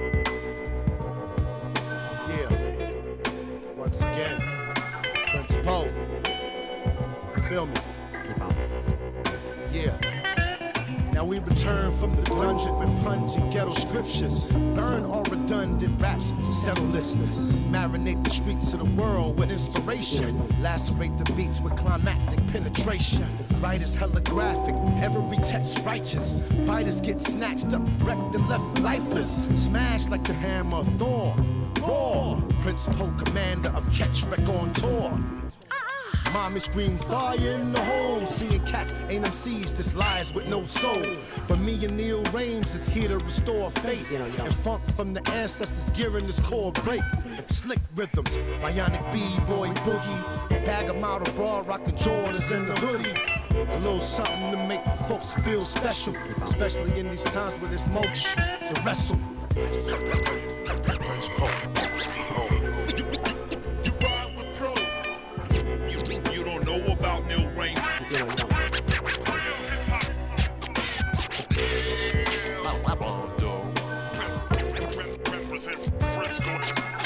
Yeah. Once again, Prince Poe. Feel me? Keep on. Yeah. Now we return from the dungeon with pungent ghetto scriptures. Burn all redundant raps, settle listeners. Marinate the streets of the world with inspiration. Lacerate the beats with climactic penetration. Writers hella graphic, every text righteous. Biters get snatched up, wrecked and left lifeless. Smashed like the hammer of Thor. Raw, Prince Poe, commander of Catch Wreck on tour. Mommy scream fire in the hole. Seeing cats ain't M Cs, just lies with no soul. But me and Neil Rames is here to restore faith. And funk from the ancestors gearing this core break. Slick rhythms, bionic B-boy boogie. Bag 'em out of broad, rockin' Jordans in the hoodie. A little something to make folks feel special. Especially in these times where there's motion to wrestle. Prince Poe. You don't know about Neil Rames. Represent Frisco.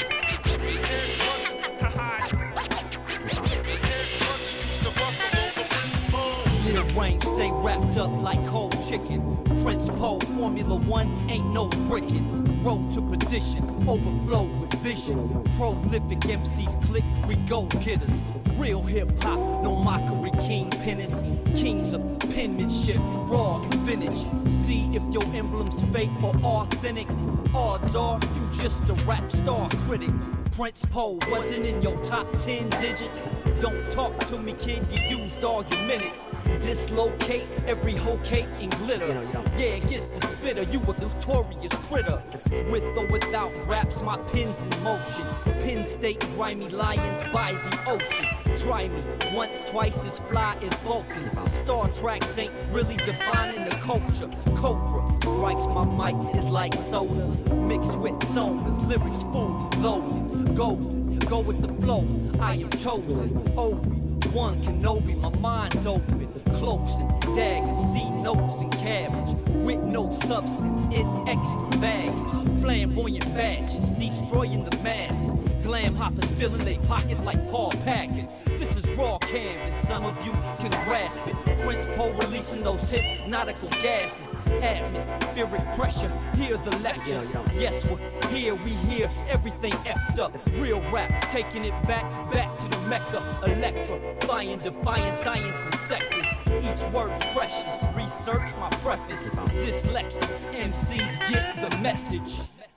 Neil Rames stay wrapped up like cold chicken. Prince Poe, Formula One, ain't no brickin'. Road to perdition, overflow with vision. Prolific M Cs click, we go getters. Real hip-hop, no mockery, kingpinners. Kings of penmanship, raw and vintage. See if your emblem's fake or authentic. Odds are, you just a rap star critic. Prince Poe wasn't in your top ten digits. Don't talk to me, kid, you used all your minutes. Dislocate every whole cake in glitter. Yeah, against the spitter, you a notorious critter. With or without raps, my pen's in motion. Penn State, grimy lions by the ocean. Try me, once, twice as fly as Vulcans. Star Treks ain't really defining the culture. Cobra strikes my mic is like soda. Mixed with sonas, lyrics fully loaded. Golden, go with the flow, I am chosen. Obi-Wan Kenobi, my mind's open. Cloaks and daggers, see notes and cabbage. With no substance, it's extra baggage. Flamboyant badges, destroying the masses. Glam hoppers filling their pockets like Paul Packard. This is raw canvas, some of you can grasp it. Prince Poe releasing those hypnotical gases. Atmospheric pressure, hear the lecture. Yes, we're here, we hear everything effed up. Real rap, taking it back, back to the Mecca. Electra, flying, defying science and sectors. Each word's precious, research my preface. Dyslexic, M Cs get the message.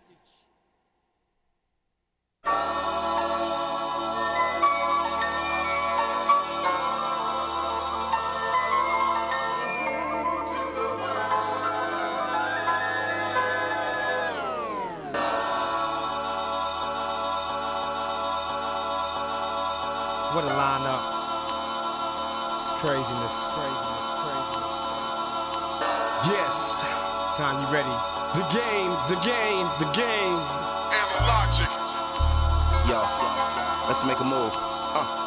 What a lineup. It's craziness. Craziness, craziness. Yes. Time, you ready? The game, the game, the game. Analogic. Yo, let's make a move. Uh.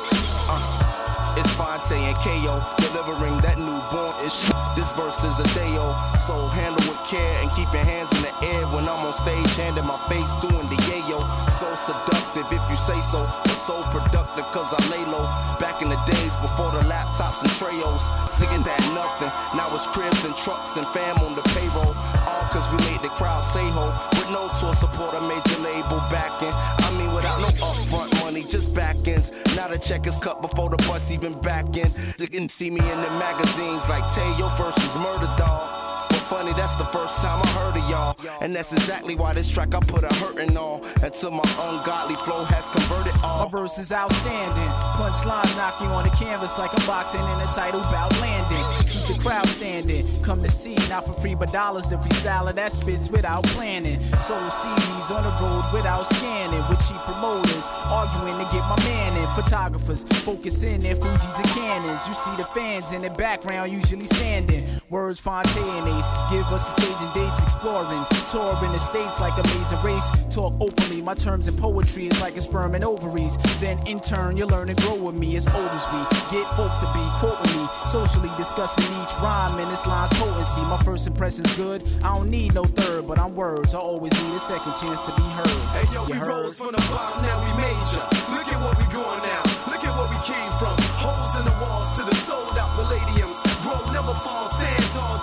Uh. It's Fonte and K O delivering that newborn ish. This verse is a day-o, so handle with care and keep your hands in the air when I'm on stage, handing my face doing the yayo. So seductive if you say so, but so productive cause I lay low. Back in the days before the laptops and Treyos, singing that nothing. Now it's cribs and trucks and fam on the payroll. All cause we made the crowd say ho, with no tour support or major label backing. I mean without no upfront money, just back ends. Now the check is cut before the bus even back in. They didn't see me in the magazines like Tay, your versus Murder Dog. But funny, that's the first time I heard of y'all. And that's exactly why this track I put a hurtin' on. Until my ungodly flow has converted all. My verse is outstanding. Punchline knock you on the canvas like I'm boxing in a title bout landing. Keep the crowd standing. Come to see, not for free but dollars. The freestyler that spits without planning. Sold C Ds on the road without scanning. With cheap promoters arguing to get my man in. Photographers focusing their Fujis and Canons. You see the fans in the background usually standing. Words Fontaine give us a stage and dates exploring. Touring the states like Amazing Race. Talk openly, my terms in poetry is like a sperm and ovaries. Then in turn you learn and grow with me as old as we get folks to be quoting me. Socially discussing each rhyme and its line's potency. My first impression's good, I don't need no third. But I'm words, I always need a second chance to be heard. Hey yo, you we heard? rose from the bottom, now we major. Look at what we going now, look at where we came from. Holes in the walls to the sold out palladiums. Grow never fall, stand tall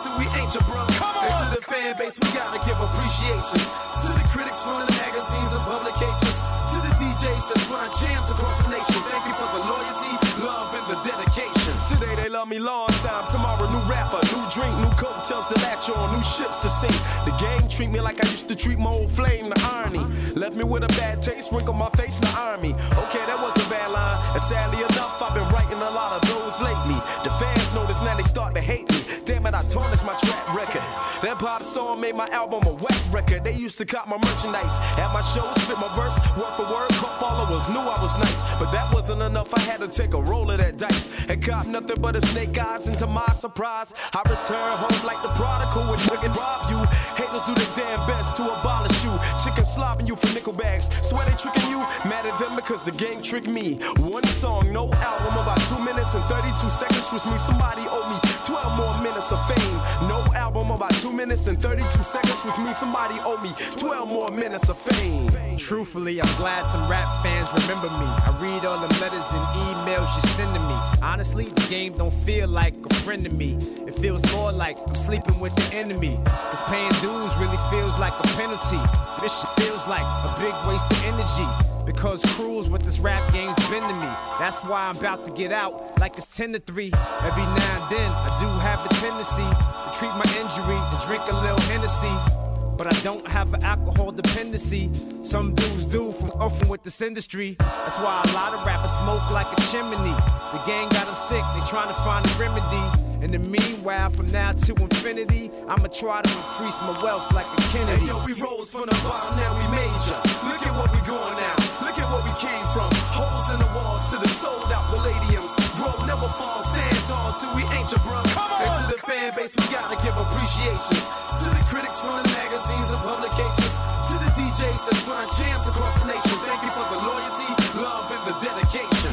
till we ain't your brother. And to the fan base, we gotta give appreciation. To the critics from the magazines and publications. To the D Js that's put our jams across the nation. Thank you for the loyalty, love, and the dedication. Today they love me long time. Tomorrow new rapper, new drink, new coattails to latch on, new ships to sink. The game treat me like I used to treat my old flame, the irony. Left me with a bad taste, wrinkled my face, the army. Okay, that was a bad line. And sadly enough, I've been writing a lot of those lately. The fans notice now they start to hate me. Damn it, I tarnished my track record. That pop song made my album a wet record. They used to cop my merchandise at my shows, spit my verse, word for word. Cult followers knew I was nice, but that wasn't enough. I had to take a roll of that dice and cop nothing but a snake eyes. And to my surprise, I return home like the prodigal and nigga rob you. Haters do their damn best to abolish you. Chicken slobbing you for nickel bags. Swear they tricking you. Mad at them because the game tricked me. One song, no album, about two minutes and thirty-two seconds, which means somebody owe me twelve more minutes of fame. No album, about two minutes and thirty-two seconds, which means somebody owe me twelve more minutes of fame. Truthfully, I'm glad some rap fans remember me. I read all the letters and emails you're sending me. Honestly, the game don't feel like a friend to me. It feels more like I'm sleeping with the enemy. Cause paying dues really feels like a penalty. This shit feels like a big waste of energy. Because cruel's what this rap game's been to me. That's why I'm about to get out like it's ten to three. Every now and then I do have the tendency to treat my injury and drink a little Hennessy. But I don't have an alcohol dependency. Some dudes do from often with this industry. That's why a lot of rappers smoke like a chimney. The gang got them sick, they trying to find a remedy. In the meanwhile, from now to infinity, I'ma try to increase my wealth like a Kennedy. Hey yo, we rose from the bottom, now we major. Look at what we going now, look at what we came from. Holes in the walls to the sold out palladiums. Bro, never fall, stand tall till we ain't your brother. And to the fan base, we gotta give appreciation. To the critics from the magazines and publications. To the D Js that put our jams across the nation. Thank you for the loyalty, love, and the dedication.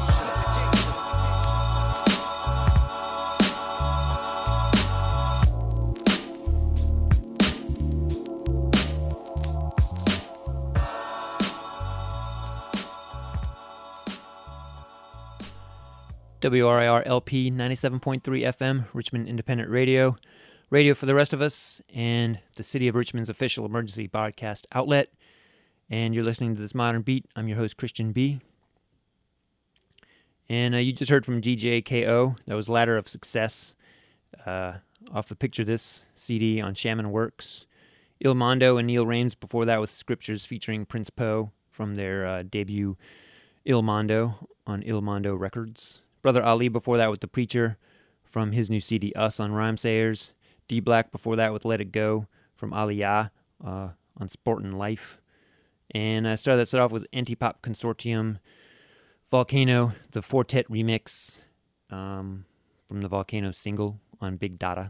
W R I R L P ninety-seven point three F M, Richmond Independent Radio. Radio for the rest of us, and the City of Richmond's official emergency broadcast outlet. And you're listening to This Modern Beat. I'm your host, Christian B. And uh, you just heard from D J K O. That was Ladder of Success, uh, off the Picture This C D on Shaman Works. Il Mondo and Neil Rames before that with Scriptures featuring Prince Poe from their uh, debut Il Mondo on Il Mondo Records. Brother Ali before that with The Preacher from his new C D Us on Rhymesayers. D Black before that with Let It Go from Aliyah uh, on Sportin' Life. And I started that set off with Anti-Pop Consortium, Volcano, the Fortet remix um, from the Volcano single on Big Data.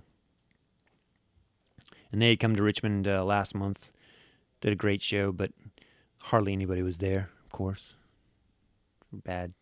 And they had come to Richmond uh, last month, did a great show, but hardly anybody was there, of course. Bad.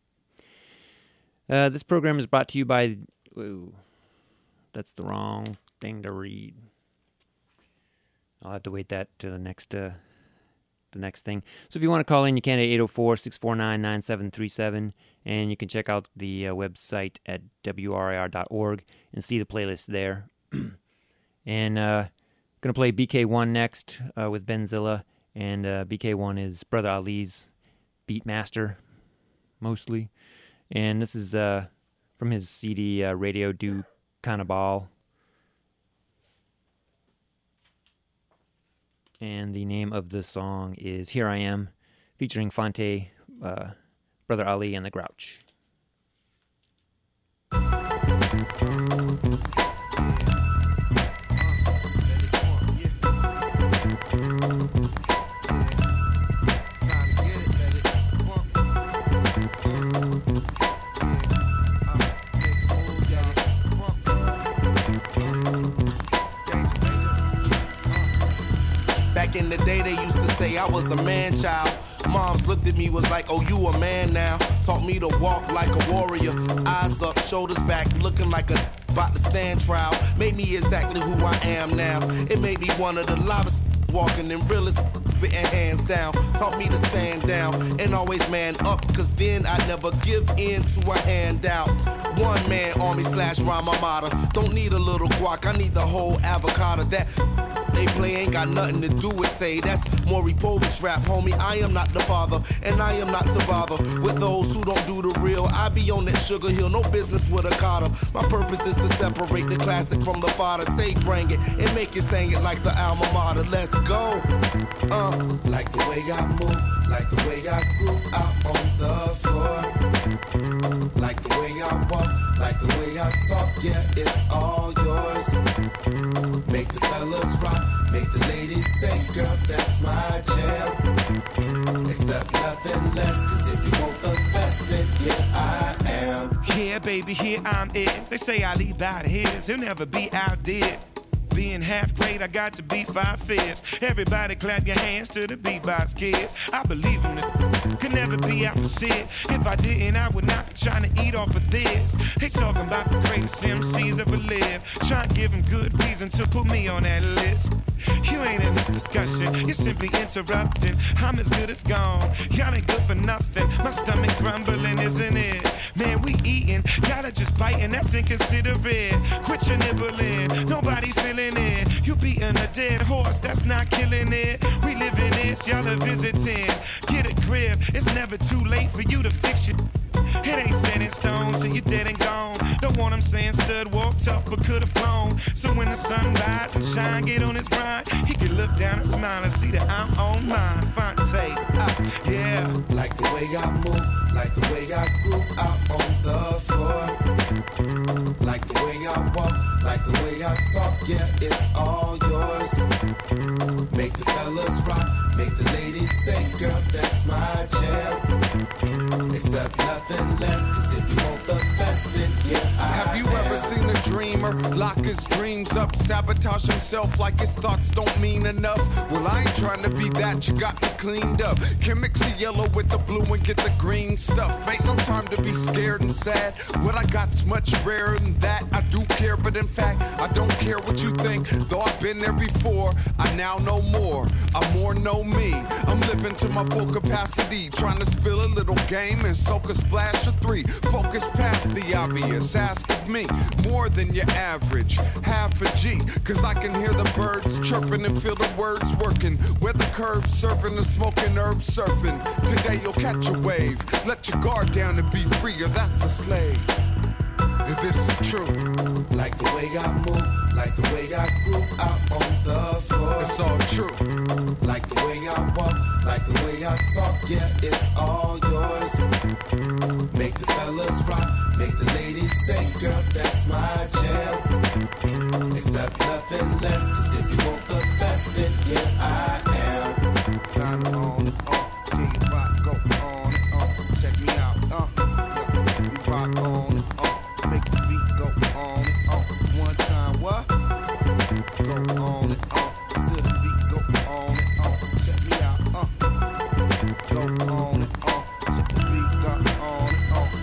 Uh, this program is brought to you by... Ooh, that's the wrong thing to read. I'll have to wait that to the next uh, the next thing. So if you want to call in, you can at eight oh four, six four nine, nine seven three seven, and you can check out the uh, website at W R I R dot org and see the playlist there. And uh, going to play B K one next uh, with Benzilla, and uh, B K one is Brother Ali's beat master, mostly. And this is uh, from his C D uh, Radio Do Cannibal. And the name of the song is Here I Am, featuring Fonte, uh, Brother Ali, and the Grouch. Back in the day, they used to say I was a man-child. Moms looked at me, was like, oh, you a man now. Taught me to walk like a warrior. Eyes up, shoulders back, looking like a about to stand trial. Made me exactly who I am now. It made me one of the livest walking and realest spitting hands down. Taught me to stand down and always man up, cause then I never give in to a handout. One man army slash rhyme armada. Don't need a little guac, I need the whole avocado. That they play ain't got nothing to do with say. That's Maury Povich rap, homie. I am not the father, and I am not to bother with those who don't do the real. I be on that Sugar Hill, no business with a Carter. My purpose is to separate the classic from the fodder. Take, bring it, and make it sing it like the alma mater. Let's go. Uh, like the way I move, like the way I groove out on the floor. Like the way I walk, like the way I talk, yeah, it's all yours. Make the fellas rock, make the ladies say, girl, that's my jam. Except nothing less, cause if you want the best, then yeah, I am. Yeah, baby, here I'm is. They say I leave out his, he'll never be outdid. Being half great, I got to be five fifths. Everybody clap your hands to the beatbox kids. I believe him, could never be opposite. If I didn't, I would not be trying to eat off of this. They talking about the greatest M Cs ever lived. Trying to give them good reason to put me on that list. You ain't in this discussion, you're simply interrupting. I'm as good as gone, y'all ain't good for nothing. My stomach grumbling, isn't it? Man, we eating, y'all are just biting, that's inconsiderate. Quit your nibbling, nobody feeling it. You beating a dead horse, that's not killing it. We living this, y'all are visiting. Get a grip, it's never too late for you to fix it. It ain't set in stone till you're dead and gone. Don't want him saying stud walk tough but could've flown. So when the sun rises and shine, get on his grind. He can look down and smile and see that I'm on mine. Fonte, uh, yeah. Like the way I move, like the way I groove out on the floor. Like the way I walk, like the way I talk, yeah, it's all yours. Make the fellas rock, make the ladies say, girl, that's my jam. Except nothing less, cause if you want the best, then yeah, I Have you ever seen a dreamer lock his dreams up, sabotage himself like his thoughts don't mean enough? Well, I ain't trying to be that, you got me cleaned up. Can mix the yellow with the blue and get the green stuff. Ain't no time to be scared and sad. What I got's much rarer than that. I do care, but in fact, I don't care what you think. Though I've been there before, I now know more. I more know me. I'm living to my full capacity, trying to spill a little game and soak a splash of three. Focus past the obvious, ask of me more than your average. Half a G, cause I can hear the birds chirping and feel the words working. Where the curbs surfing and smoking herb surfing. Today you'll catch a wave. Let your guard down and be free, or that's a slave. If this is true. Like the way I move, like the way I groove out on the floor. It's all true. Like the way I walk, like the way I talk, yeah, it's all yours. Make the fellas rock, make the ladies say, girl, that's my jam. Except nothing less, cause if you want the best, then yeah, I am. Kind of on and on, King Rock, go on and on. Check me out, uh, yeah, we rock on and on. Make the beat go on and on. One time, what? Go on and on. Till the beat go on and on. Check me out, uh. Go on and on. Till the beat go on and on.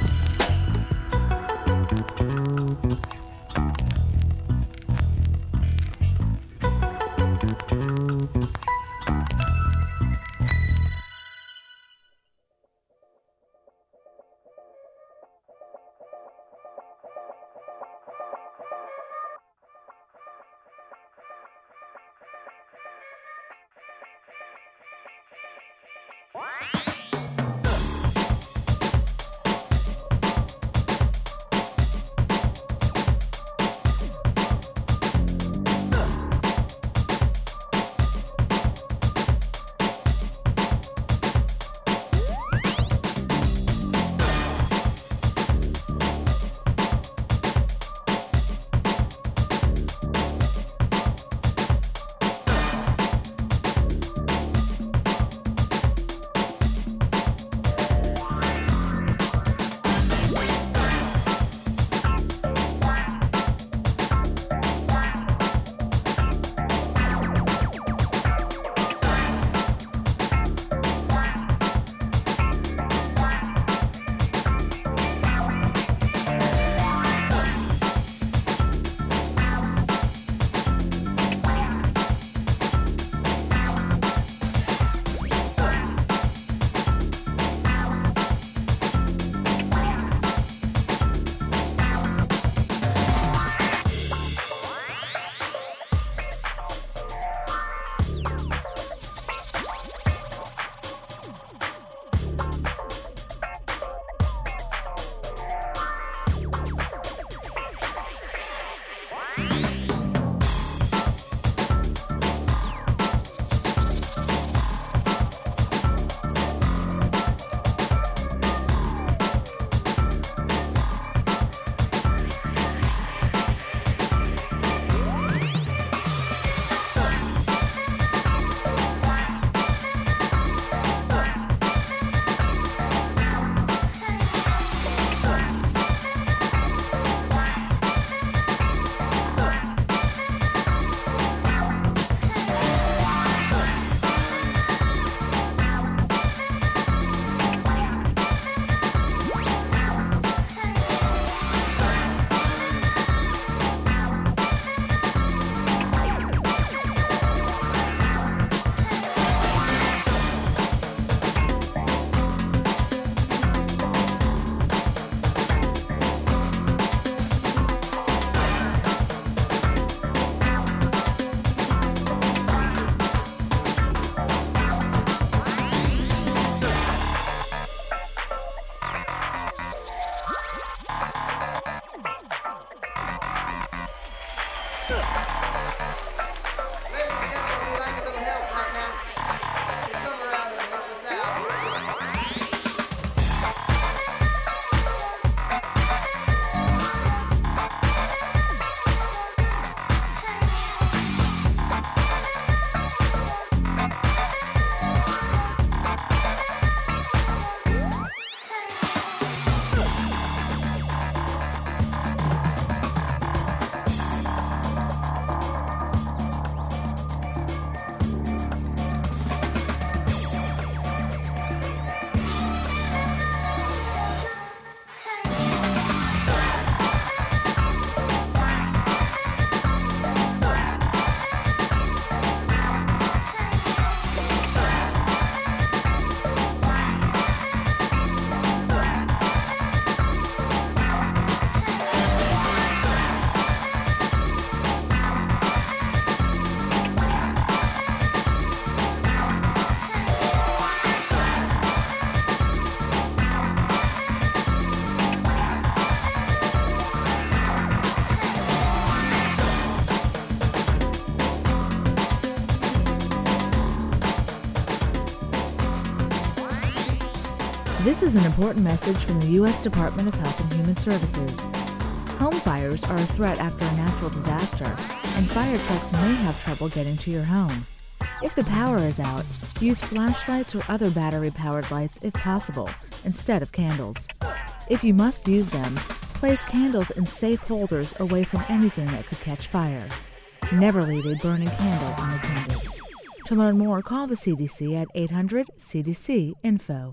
This is an important message from the U S Department of Health and Human Services. Home fires are a threat after a natural disaster, and fire trucks may have trouble getting to your home. If the power is out, use flashlights or other battery-powered lights if possible, instead of candles. If you must use them, place candles in safe holders away from anything that could catch fire. Never leave a burning candle unattended. To learn more, call the C D C at eight hundred C D C info.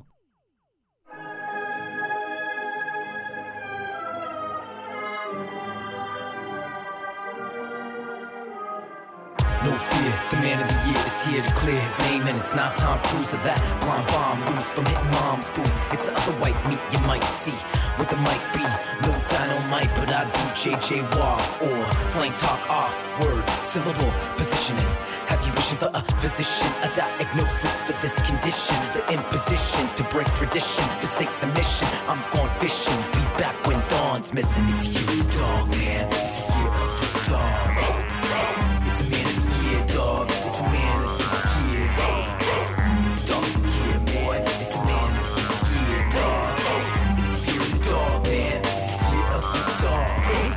No fear, the man of the year is here to clear his name, and it's not Tom Cruise or that blind bomb loose from hitting mom's booze. It's the other white meat you might see with the mic be. No dynamite, but I do J J Walk or slang talk R word syllable positioning. Have you wishing for a physician, a diagnosis for this condition? The imposition to break tradition, forsake the mission. I'm going fishing, be back when dawn's missing. It's you, dog man. It's a year of the dog. It's a man of the year, dog. It's a man of the year. It's a dog of the year, boy. It's a man of the year, dog. It's a year of the dog, man. It's a year of the dog.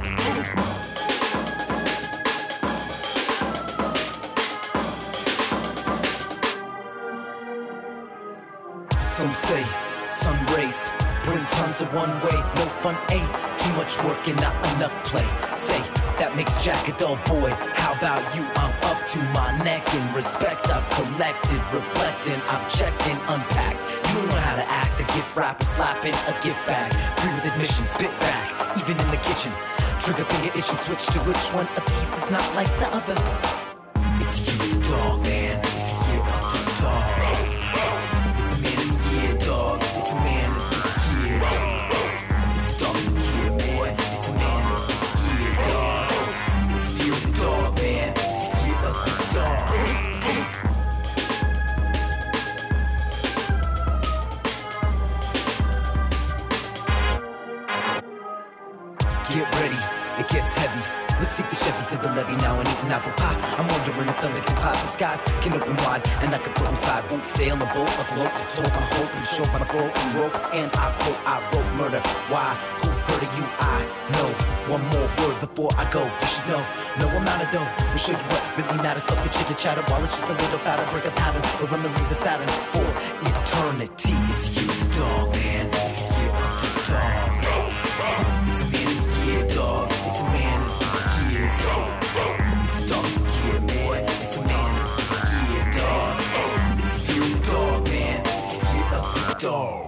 Some say sun rays bring tons of one way, no fun, A. Too much work and not enough play. Say that makes Jack a dull boy. How about you? I'm up to my neck in respect. I've collected, reflecting, I've checked and unpacked. You don't know how to act. A gift wrapper slapping a gift bag. Free with admission, spit back. Even in the kitchen, trigger finger itching. Switch to which one of these is not like the other. It's you, dog man. It's a year of the dog. It's a man of the year, dog. It's a man of the year. It's a dog of the year, boy. It's a man of the year, dog. It's a year of the dog, man. It's a year of the dog. Get ready, it gets heavy. Let's take the Chevy to the levee now and eat an apple pie. I'm wondering if thunder can clap and skies can open wide and I can float inside. Won't sail a boat afloat to tote my hope and show my throat and ropes. And I quote, I wrote murder. Why? Who heard of you? I know. One more word before I go. You should know. No amount of dough will show you what really matters. Fuck the chicken chatter while it's just a little fatter. Break a pattern or run the rings of Saturn for eternity. It's you, dog, man. It's a year of the dog. It's a man of the year, dog. It's a man of the year, dog. It's a dog of the year, boy. It's a man of the year, dog. It's a year of the dog, man. It's a year of the dog.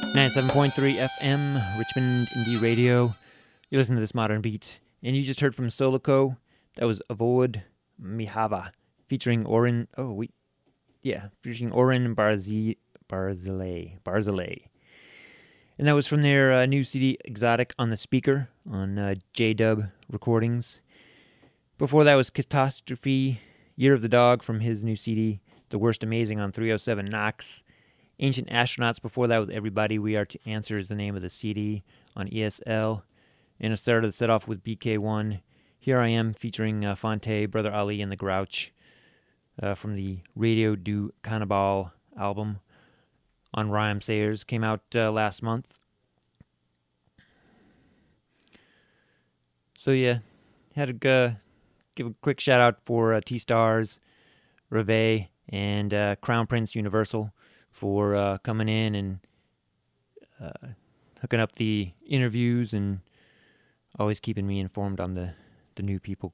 ninety-seven point three F M, Richmond Indie Radio. You listen to This Modern Beat. And you just heard from Solico. That was Avoid Mihava, featuring Oren. Oh, wait. Yeah, featuring Oren Barzi, Barzilay. Barzilay. And that was from their uh, new C D, Exotic on the Speaker, on uh, J-Dub Recordings. Before that was Catastrophe, Year of the Dog, from his new C D, The Worst Amazing, on three oh seven Knox. Ancient Astronauts, before that was Everybody We Are to Answer, is the name of the C D, on E S L. And I started the set off with B K one, Here I Am, featuring uh, Fonte, Brother Ali, and the Grouch, uh, from the Radio du Cannibal album on Rhyme Sayers, came out uh, last month. So yeah, had to uh, give a quick shout out for uh, T-Stars, Reve, and uh, Crown Prince Universal for uh, coming in and uh, hooking up the interviews and always keeping me informed on the, the new people.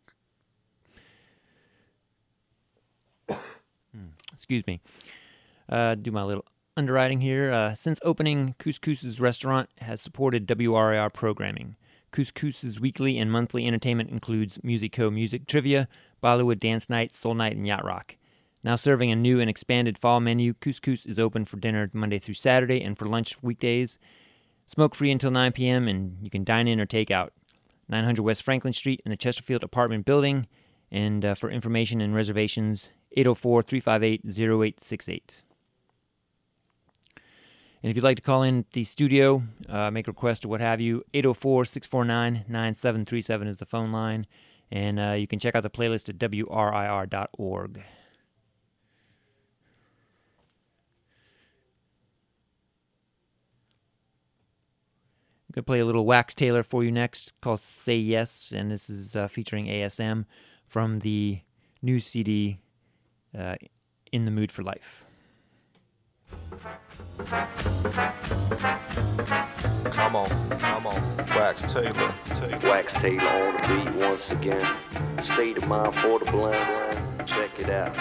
Excuse me. Uh, do my little underwriting here. Uh, since opening, Couscous's restaurant has supported W R I R programming. Couscous's weekly and monthly entertainment includes Musico Music Trivia, Bollywood Dance Night, Soul Night, and Yacht Rock. Now serving a new and expanded fall menu, Couscous is open for dinner Monday through Saturday and for lunch weekdays. Smoke-free until nine p.m., and you can dine in or take out. nine hundred West Franklin Street in the Chesterfield apartment building. And uh, for information and reservations, eight oh four, three five eight, oh eight six eight. And if you'd like to call in the studio, uh, make a request or what have you, eight oh four, six four nine, nine seven three seven is the phone line. And uh, you can check out the playlist at W R I R dot org. I'm going to play a little Wax Taylor for you next, called Say Yes, and this is uh, featuring A S M from the new C D, uh, In the Mood for Life. Come on, come on, Wax Taylor. Wax Taylor on the beat once again. State of mind for the blind. Check it out.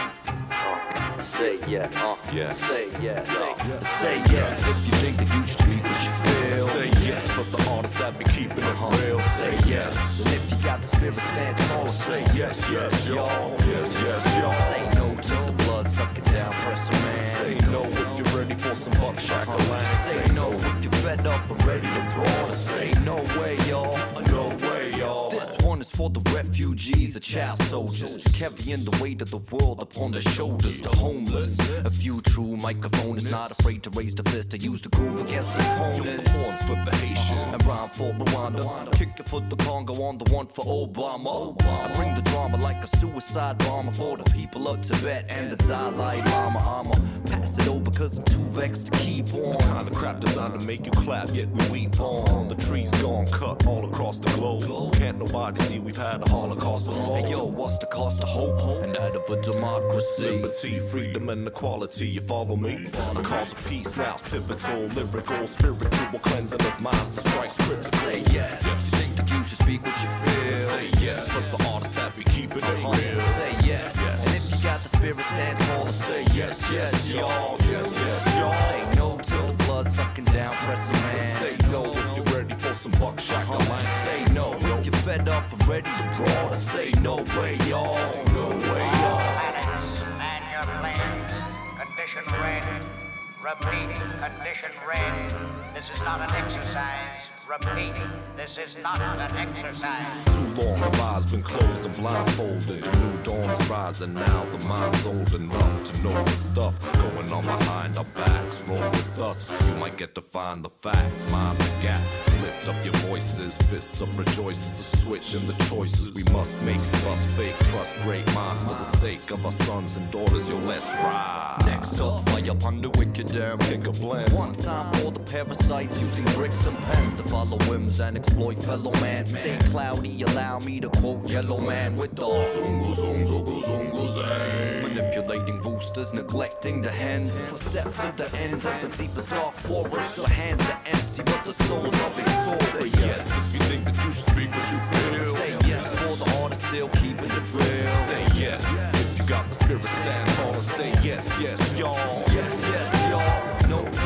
Uh, say yes. Uh, yes. Say yes. Uh, Say yes if you think that you should speak what you feel. Say yes for the artists that be keeping it real. Say yes. And if you got the spirit, stand tall. Say yes, yes, y'all. Yes, yes, y'all. Say no to the blood sucking down, press a man. Say no if you're ready for some buckshot land. Say no if you're fed up and ready to brawl. Say no way, y'all. No way, y'all. This one is for the refugees, the child soldiers, carrying the weight of the world upon their shoulders. The homeless, a few true microphone is not afraid to raise the fist to use the groove against the opponents. Horns for the Haitian and rhyme for Rwanda. Kick it for the Congo on the one for Obama. I bring the drama like a suicide bomber for the people of Tibet and the Dalai Lama. I'ma pass it over cause I'm too vexed to keep on. The kind of crap designed to make you clap, yet we weep on. The trees gone cut all across the globe. Can't nobody see we've had a Holocaust before. Hey yo, what's the cost of hope and that of a democracy? Liberty, freedom, and equality, you follow me? A call to peace now, pivotal, lyrical, spiritual cleansing of minds that strikes critical. Say yes, yes. You think that you should speak what you feel. Say yes, for the artists that be keeping it real. Say yes, yes. And if you got the spirit, stand tall and say yes, yes, y'all. Yes, yes, y'all. Say no till the blood sucking down, press a man. Say no if you're ready for some buckshot land. Say no if you're fed up and ready to brawl. I say no way, y'all. No way, y'all. Planets, man your plans. Condition red. Repeating, condition red. This is not an exercise. Repeating, this is not an exercise. Too long the lies been closed and blindfolded. A new dawn is rising now. The mind's old enough to know the stuff going on behind our backs. Roll with us, you might get to find the facts. Mind the gap, lift up your voices. Fists up, rejoice. It's a switch in the choices we must make. Bust fake, trust great minds for the sake of our sons and daughters. Yo, let's ride. Next up, fire upon the wicked damn pick a blend. One time for the parasites using bricks and pens to follow whims and exploit fellow man. Stay cloudy, allow me to quote Yellow Man with the zungu zungu zungu zungu zang. Manipulating roosters, neglecting the hens. Step to the end of the deepest dark forest. The hands are empty, but the souls are victorious. Say yes if you think that you should speak what you feel. Say yes for the artist still keeping the drill. Say yes if you got the spirit, stand tall and say yes, yes, y'all. Yes, yes, y'all. No till the blood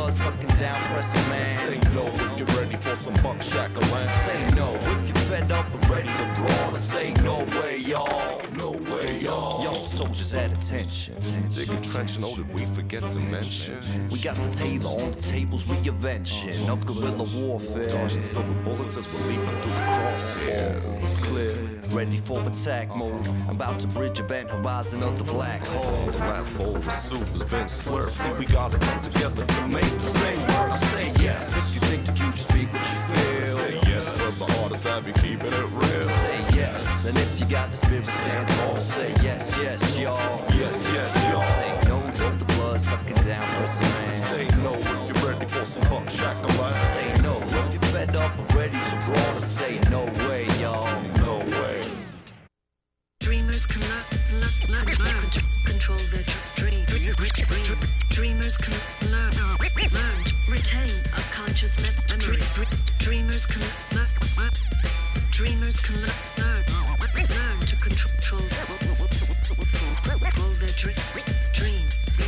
blood sucking down, pressing man. Say no if you're ready for some buck shackling. Say no if you're fed up and ready to brawl. Say no way, y'all. No way, y'all. Y'all soldiers at attention. Digging trench, know that we forget to mention. We got the Taylor on the tables, reinvention of guerrilla warfare. Dodging silver bullets as we're leaping through the crosshairs. Clear, ready for attack mode. About to bridge event horizon of the black hole. The last bowl of soup has been slurped. See, we gotta come together to make the same work. Say yes if you think that you just speak what you feel. Say yes for the artists that be keeping it real. Say yes, and if you got the spirit, stand tall. Say yes, yes, y'all. Yes, yes, y'all. Say no, don't the blood sucking down, person man. Say no if you're ready for some buck shackling. Say no if you're fed up and ready to brawl. To say no way, y'all. No way. Dreamers can learn, learn, learn, learn to control their dream. Dreamers can learn, learn to retain a conscious memory. Dreamers can learn, dreamers can learn, learn to control their dream. Dream.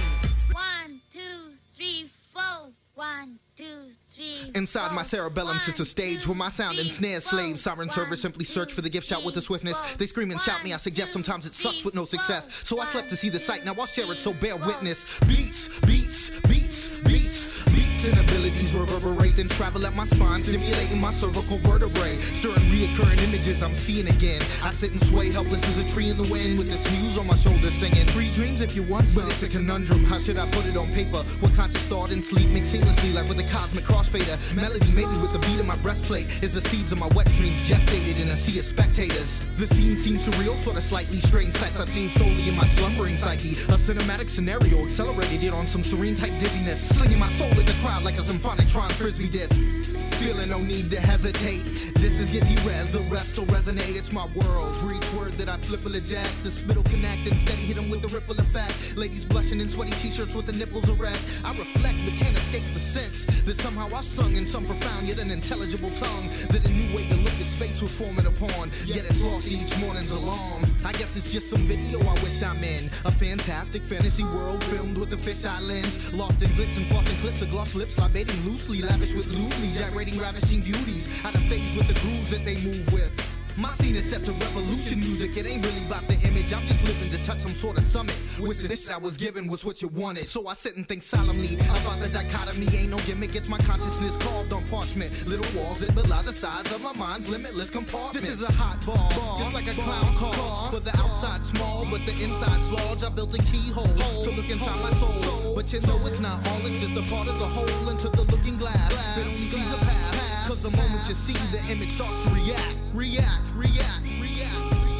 One, two, three, four. One, two, three. Inside my cerebellum sits a stage where my sound and snare slaves. Siren servers simply search for the gift shout with a swiftness. They scream and shout me, I suggest sometimes it sucks with no success. So I slept to see the sight, now I'll share it, so bear witness. Beats, beats, beats, beats, beats and abilities reverberate, then travel at my spine, stimulating my cervical vertebrae. Stirring reoccurring images I'm seeing again. I sit and sway, helpless as a tree in the wind, with this muse on my shoulder singing. Free dreams if you want some, but it's a conundrum. How should I put it on paper? What conscious thought and sleep mix seamlessly like with a cosmic crossfader. Melody made me with the beat of my breastplate is the seeds of my wet dreams gestated in a sea of spectators. The scene seems surreal, sort of slightly strange sights I've seen solely in my slumbering psyche. A cinematic scenario accelerated it on some serene type dizziness, slinging my soul at the crowd like a symphonic Tron frisbee disc. Feeling no need to hesitate. This is get res, the rest will resonate. It's my world. Breach word that I flip a jack. The spittle connect and steady hit 'em with the ripple effect. Ladies blushing in sweaty t-shirts with the nipples erect. I reflect but can't escape the sense that somehow I've sung in some profound yet unintelligible tongue. That a new way to look at space was forming upon. Yet it's lost each morning's alarm. I guess it's just some video I wish I'm in. A fantastic fantasy world filmed with a fisheye lens. Lost in glitz and flossing clips of gloss lips, libating loosely, lavish with lewdly, gyrating ravishing beauties. Out of phase with the grooves that they move with. My scene is set to revolution music. It ain't really about the image, I'm just living to touch some sort of summit. Wish this I was given was what you wanted. So I sit and think solemnly about the dichotomy. Ain't no gimmick, it's my consciousness carved on parchment. Little walls that belie the size of my mind's limitless compartment. This is a hot bar, bar just like a bar, clown car, car. But the outside small, but the inside's large. I built a keyhole to look inside my soul. soul. But you know it's not all, it's just a part of the whole. Into the looking glass, glass that only sees a path. Cause the moment you see, the image starts to react, react, react, react,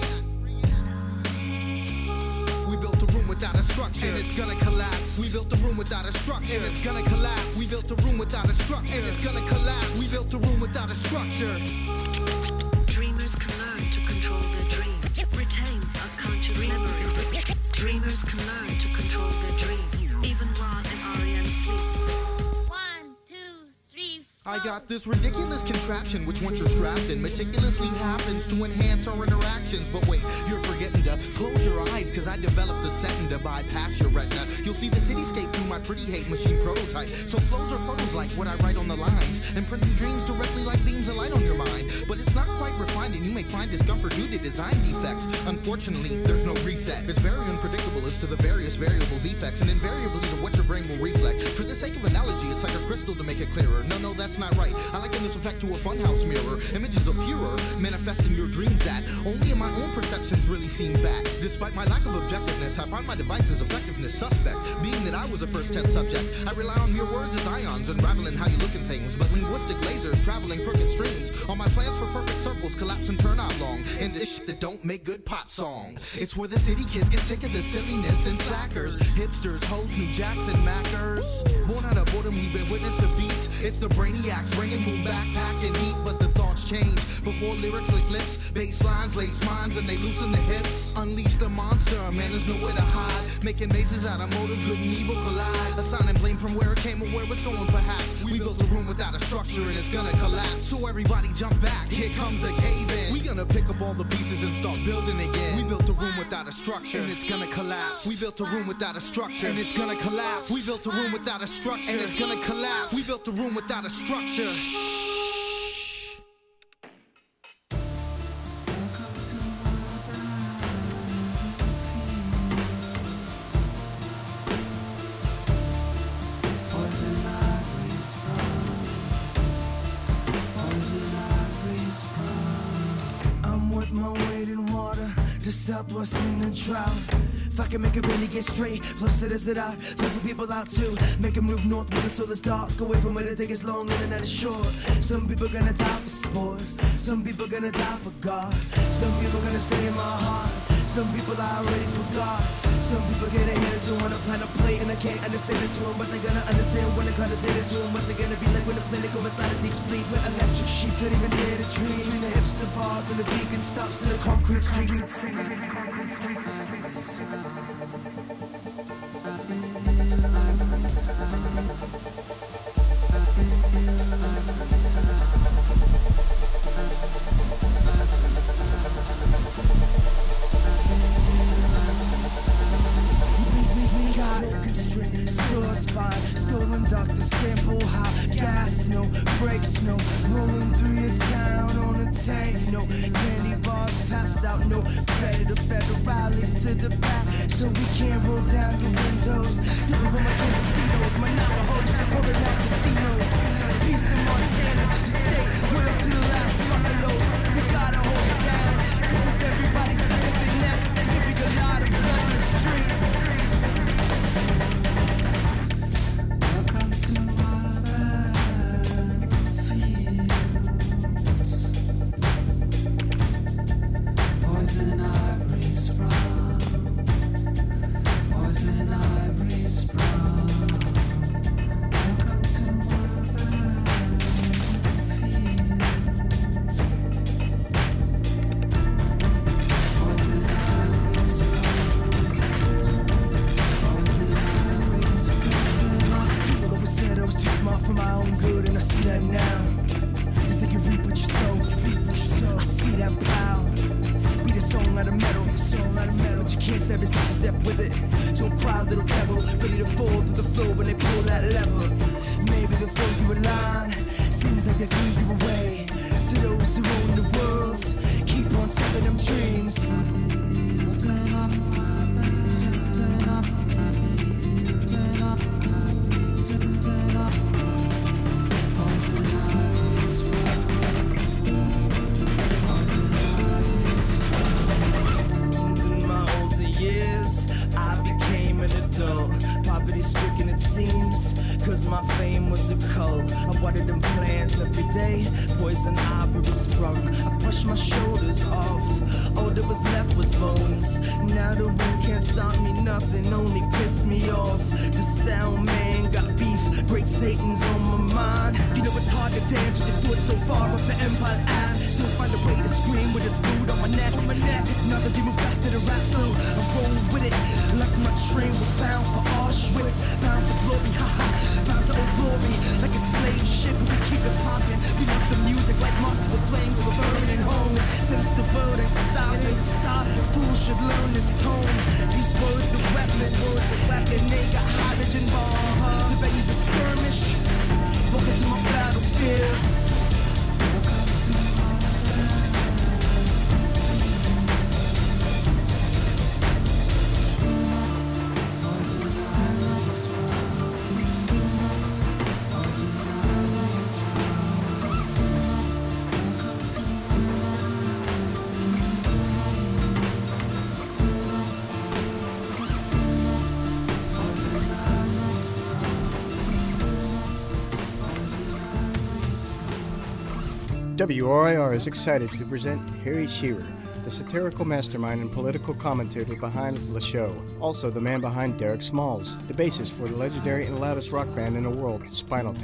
react. We built a room without a structure, and it's gonna collapse. We built a room without a structure, and it's gonna collapse. We built a room without a structure, and it's gonna collapse. We built a room without a structure. Dreamers can learn to control their dream, retain a conscious memory. Dreamers can learn to control their dream, even while in R E M sleep. I got this ridiculous contraption which once you're strapped in meticulously happens to enhance our interactions. But wait, you're forgetting to close your eyes, cause I developed a setting to bypass your retina. You'll see the cityscape through my pretty hate machine prototype. So close are photos like what I write on the lines, and printing dreams directly like beams of light on your mind. But it's not quite refined and you may find discomfort due to design defects. Unfortunately, there's no reset. It's very unpredictable as to the various variables effects, and invariably to what your brain will reflect. For the sake of analogy, it's like a crystal to make it clearer. No, no, that's not right. I liken this effect to a funhouse mirror. Images are purer, manifesting your dreams that only in my own perceptions really seem fat. Despite my lack of objectiveness, I find my device's effectiveness suspect. Being that I was a first test subject, I rely on mere words as ions, unraveling how you look at things. But linguistic lasers traveling crooked streams. All my plans for perfect circles collapse and turn oblong. And this shit that don't make good pop songs. It's where the city kids get sick of the silliness and slackers. Hipsters, hoes, new jacks, and mackers. Born out of boredom, we've been witness to beats. It's the brainy maniacs bringing boom backpack and heat, but the thoughts change before lyrics lick lips, bass lines, lace minds, and they loosen the hips. Unleash the monster, man, there's nowhere to hide. Making mazes out of motors, good and evil collide. Assigning blame from where it came or where it's going, perhaps. We built a room without a structure and it's gonna collapse. So everybody jump back, here comes the cave-in. We gonna pick up all the pieces and start building again. We built a room without a structure and it's gonna collapse. We built a room without a structure and it's gonna collapse. We built a room without a structure and it's gonna collapse. We built a room without a structure. Southwest in the drought. If I can make it really get straight, flush the desert out, flush the people out too. Make a move north where the soul is dark, away from where the day is long and the night is short. Some people gonna die for sport, some people gonna die for God. Some people gonna stay in my heart, some people I already forgot. Some people get ahead to wanna plan a play and I can't understand it to them, but they're gonna understand when I condescend it to them. What's it gonna be like when the planet go inside a deep sleep? Where electric sheep couldn't even dare to dream. Between the hipster bars and the vegan stops to the concrete streets. Stolen doctor sample high, gas no, brakes no, rolling through your town on a tank no, candy bars passed out no, credit of federales to the back, so we can't roll down the windows. This is for my casinos, my Navajos, holding out casinos. Peace to Montana, the state, we're up to the last buffaloes. We gotta hold it down, cause if everybody's standing next, they give you a lot of blood in the streets. W R I R is excited to present Harry Shearer, the satirical mastermind and political commentator behind The Show. Also the man behind Derek Smalls, the bassist for the legendary and loudest rock band in the world, Spinal Tap.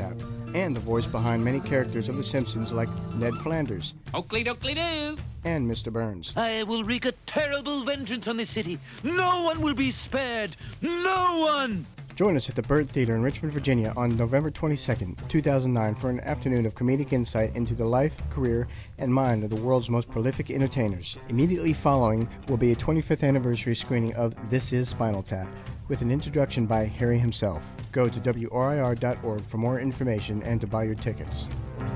and the voice behind many characters of The Simpsons like Ned Flanders. Oakley dokley doo! And Mister Burns. I will wreak a terrible vengeance on this city. No one will be spared. No one! Join us at the Byrd Theater in Richmond, Virginia on November twenty-second, two thousand nine for an afternoon of comedic insight into the life, career, and mind of the world's most prolific entertainers. Immediately following will be a twenty-fifth anniversary screening of This Is Spinal Tap, with an introduction by Harry himself. Go to W R I R dot org for more information and to buy your tickets.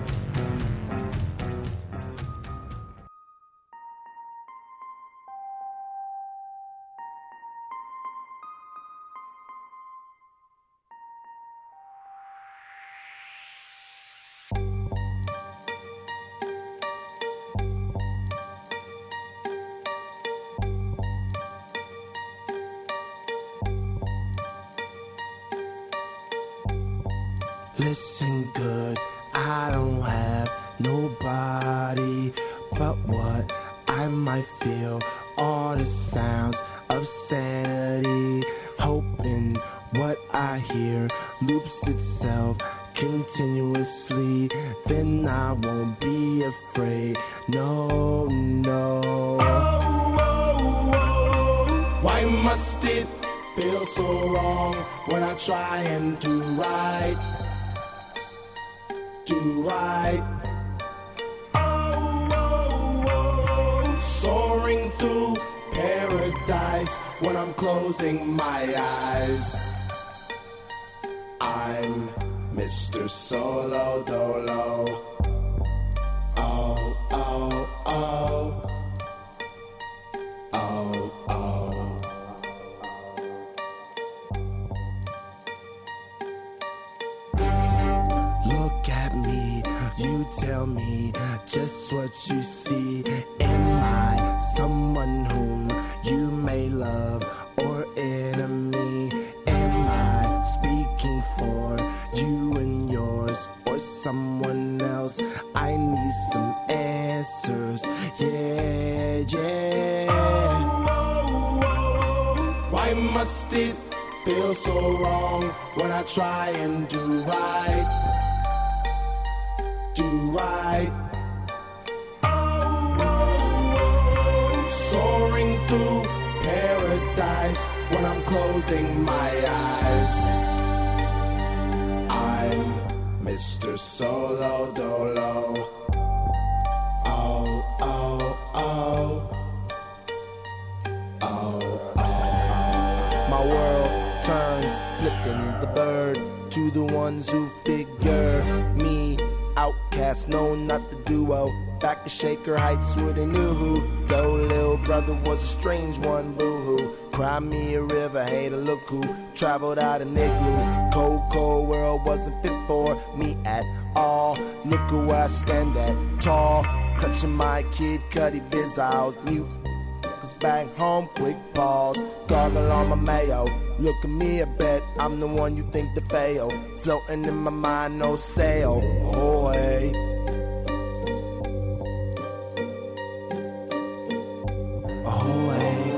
Listen good, I don't have nobody but what I might feel. All the sounds of sanity, hoping what I hear loops itself continuously. Then I won't be afraid, no, no. Oh, oh, oh. Why must it feel so wrong when I try and do right? Do right. Oh, oh, oh. Soaring through paradise when I'm closing my eyes. I'm Mister Solo Dolo. Oh, oh, oh. Oh, oh. Look at me, you tell me just what you see. Am I someone whom you may love or enemy? Am I speaking for you and yours or someone else? I need some answers, yeah, yeah. Oh, oh, oh. Why must it feel so wrong when I try and do right? Do right. Oh, oh, oh. Soaring through paradise when I'm closing my eyes. I'm Mister Solo Dolo. Oh, oh, oh. Oh, oh. My world turns, flipping the bird to the ones who figure me outcast, no, not the duo. Back to Shaker Heights with a new who. Though little brother was a strange one, boo-hoo. Cry me a river, hey, to look who traveled out of igloo. Cold, cold world wasn't fit for me at all. Look who I stand at, tall. Clutching my Kid Cudi biz, I was mute. Cause back home, quick pause. Gargle on my mayo. Look at me, I bet I'm the one you think to fail. Floating in my mind, no sail. Oh, hey. Oh, hey.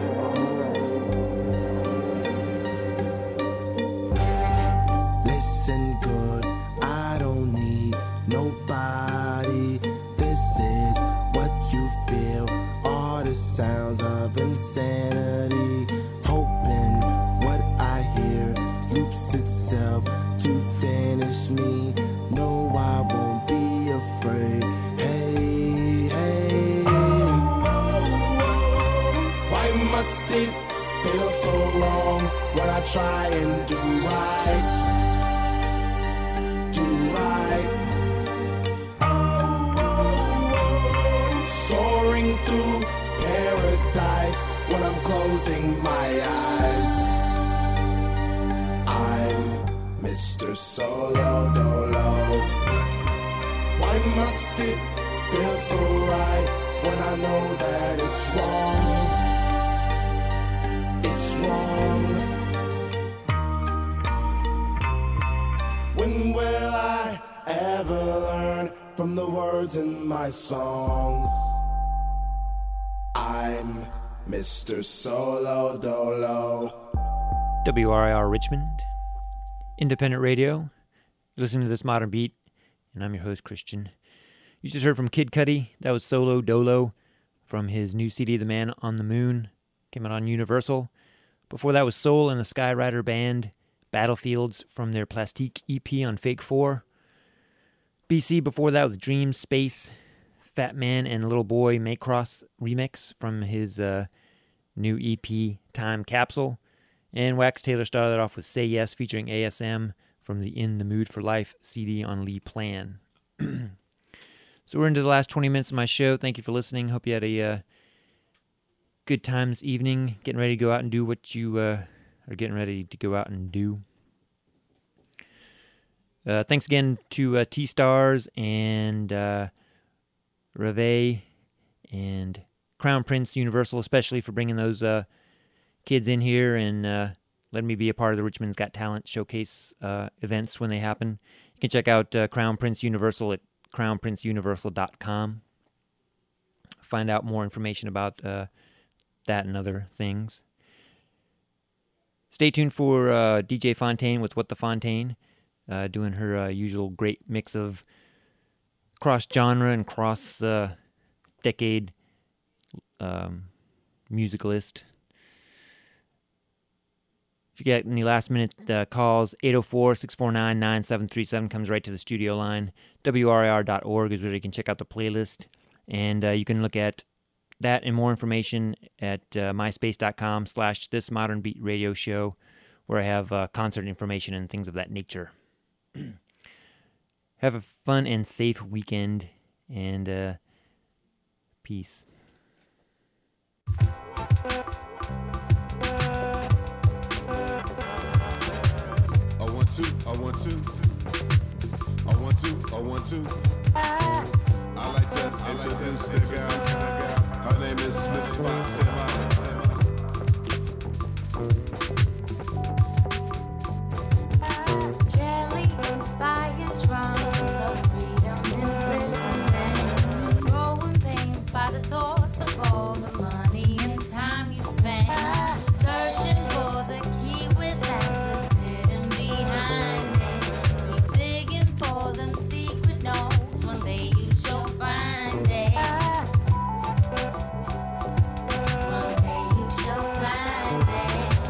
Listen good, I don't need nobody. This is what you feel. All the sounds of insanity. Hoping what I hear loops itself to finish me. No, I won't be afraid. Hey, hey. Why must it feel so wrong when I try and do right? Do right. Soaring through paradise when I'm closing my eyes. I'm Mister Solo Dolo. Why must it feel so right when I know that it's wrong? It's wrong. When will I ever learn from the words in my songs? I'm Mister Solo Dolo. W R I R Richmond, independent radio, You're listening to This Modern Beat, and I'm your host, Christian. You just heard from Kid Cudi. That was Solo Dolo from his new C D, The Man on the Moon. Came out on Universal. Before that was Soul and the Skyrider Band, Battlefields from their Plastique E P on Fake four. B C before that was Dream Space, Fat Man and Little Boy Maycross remix from his uh, new E P Time Capsule. And Wax Taylor started off with Say Yes featuring A S M from the In the Mood for Life C D on Lee Plan. So we're into the last twenty minutes of my show. Thank you for listening. Hope you had a uh, good time this evening, getting ready to go out and do what you uh, are getting ready to go out and do. Uh, thanks again to uh, T-Stars and uh, Reve and Crown Prince Universal, especially for bringing those uh, kids in here and uh, letting me be a part of the Richmond's Got Talent showcase uh, events when they happen. You can check out uh, Crown Prince Universal at crown prince universal dot com. Find out more information about uh, that and other things. Stay tuned for uh, D J Fontaine with What the Fontaine, uh, doing her uh, usual great mix of cross-genre and cross-decade uh, um, music list. If you get any last-minute uh, calls, eight oh four, six four nine, nine seven three seven comes right to the studio line. W R I R dot org is where you can check out the playlist. And uh, you can look at that and more information at uh, myspace.com slash This Modern Beat Radio Show, where I have uh, concert information and things of that nature. Have a fun and safe weekend, and uh, peace. I want to, I want to, I want to, I want to. I like to introduce the girl. Her name is Miss Fontaine. Jelly inside drums of freedom imprisonment, growing pains by the thoughts of all the money and time you spend, searching for the key with answers hidden behind it. Keep digging for them secret notes. One day you shall find it. One day you shall find it.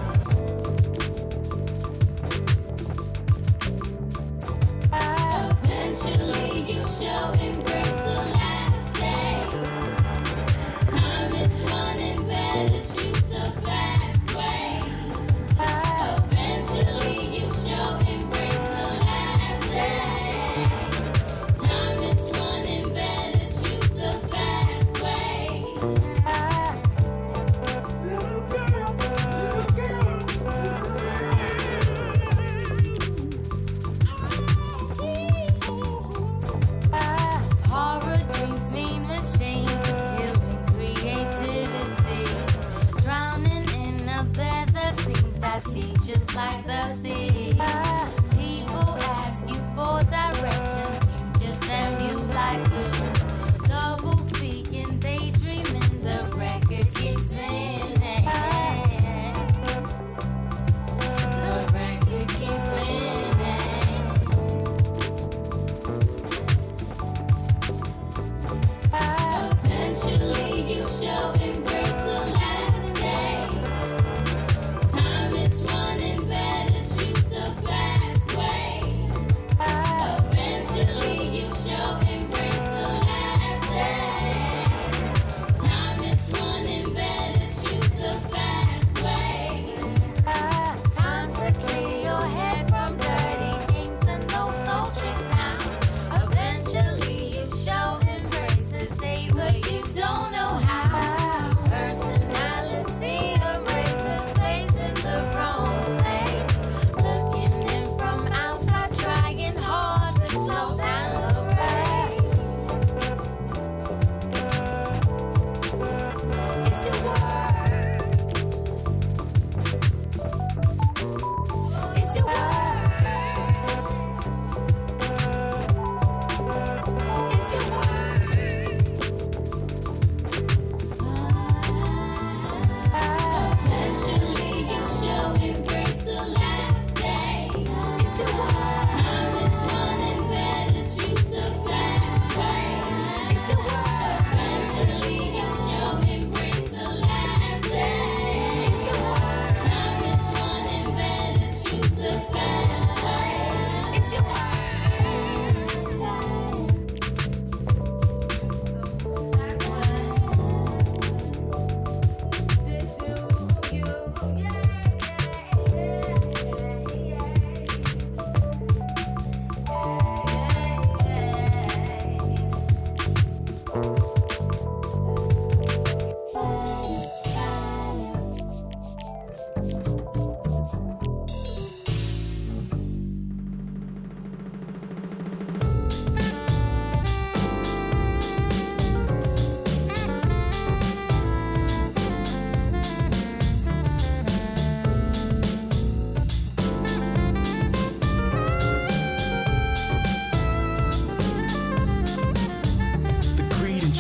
Eventually you shall embrace the last day. Time is running bad, let's use the fast way. Eventually you shall embrace the last day. Time is running bad, let's use the fast way. Little girl, little girl. Horror dreams mean machines killing creativity, drowning in a bed that seems as deep just like the sea. People ask you for directions, you just send you like glue. Double speaking, daydreaming, the record keeps spinning. The record keeps spinning. Eventually you shall embrace the last day. Time is running bad, let's use the fast way.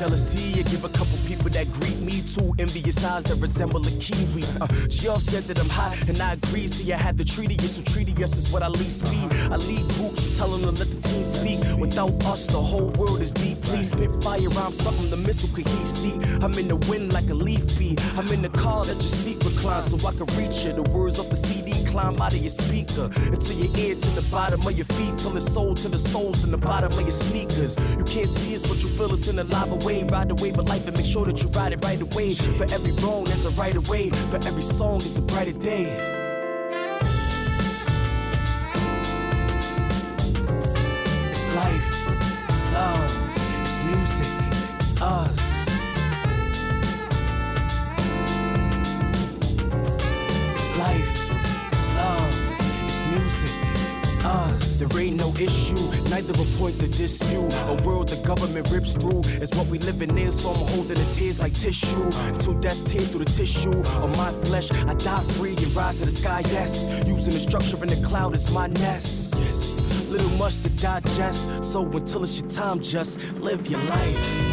jealousy. I give a couple people that greet me too envious eyes that resemble a kiwi. Uh, she all said that I'm hot, and I agree. See, I had the treaty, so treaty us is what I least be. I lead groups, tell them to let the team speak. Without us, the whole world is deeply spit fire. I'm something the missile could he see. I'm in the wind like a leaf bee. I'm in the car that your seat reclines so I can reach you. The words of the C D climb out of your speaker into your ear, to the bottom of your feet, till it's soul to the souls in the bottom of your sneakers. You can't see us, but you feel us in a live way. Ride the wave of life and make sure that you ride it right away. For every wrong, there's a right away. For every song, it's a brighter day. It's life, it's love, it's music, it's us. It's life, it's love, it's music, it's us. There ain't no issue, neither a point to dispute. A world the government rips through is what we live in there, so I'm holding the tears like tissue. Until death tear through the tissue of my flesh, I die free and rise to the sky, yes. Using the structure in the cloud as my nest. Little much to digest, so until it's your time, just live your life.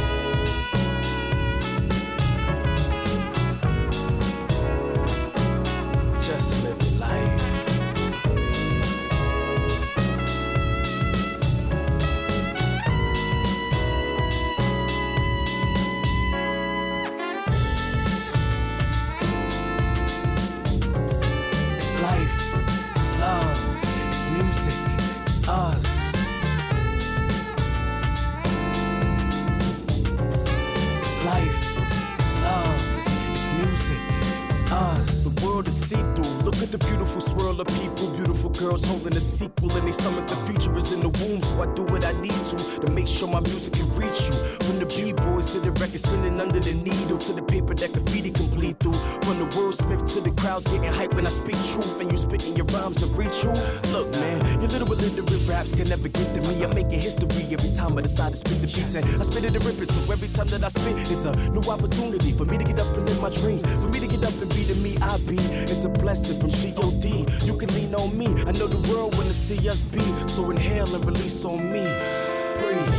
Girls holding a sequel and they stomach the future is in the womb, so I do what I need to to make sure my music can reach you. From the b-boys to the record spinning under the needle, to the paper that graffiti can bleed through. From the wordsmith to the crowds getting hype when I speak truth, and you spitting your rhymes to reach you. Look, man, your little illiterate raps can never get to me. I'm making history every time I decide to spit the beats, and I spit it and rip it. So every time that I spit, it's a new opportunity for me to get up and live my dreams, for me to get up and be the me I be. It's a blessing from G O D. You can lean on me. I know the world wanna see us be, so inhale and release on me. Breathe.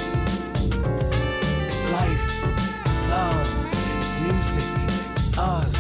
It's life, it's love, it's music, it's us.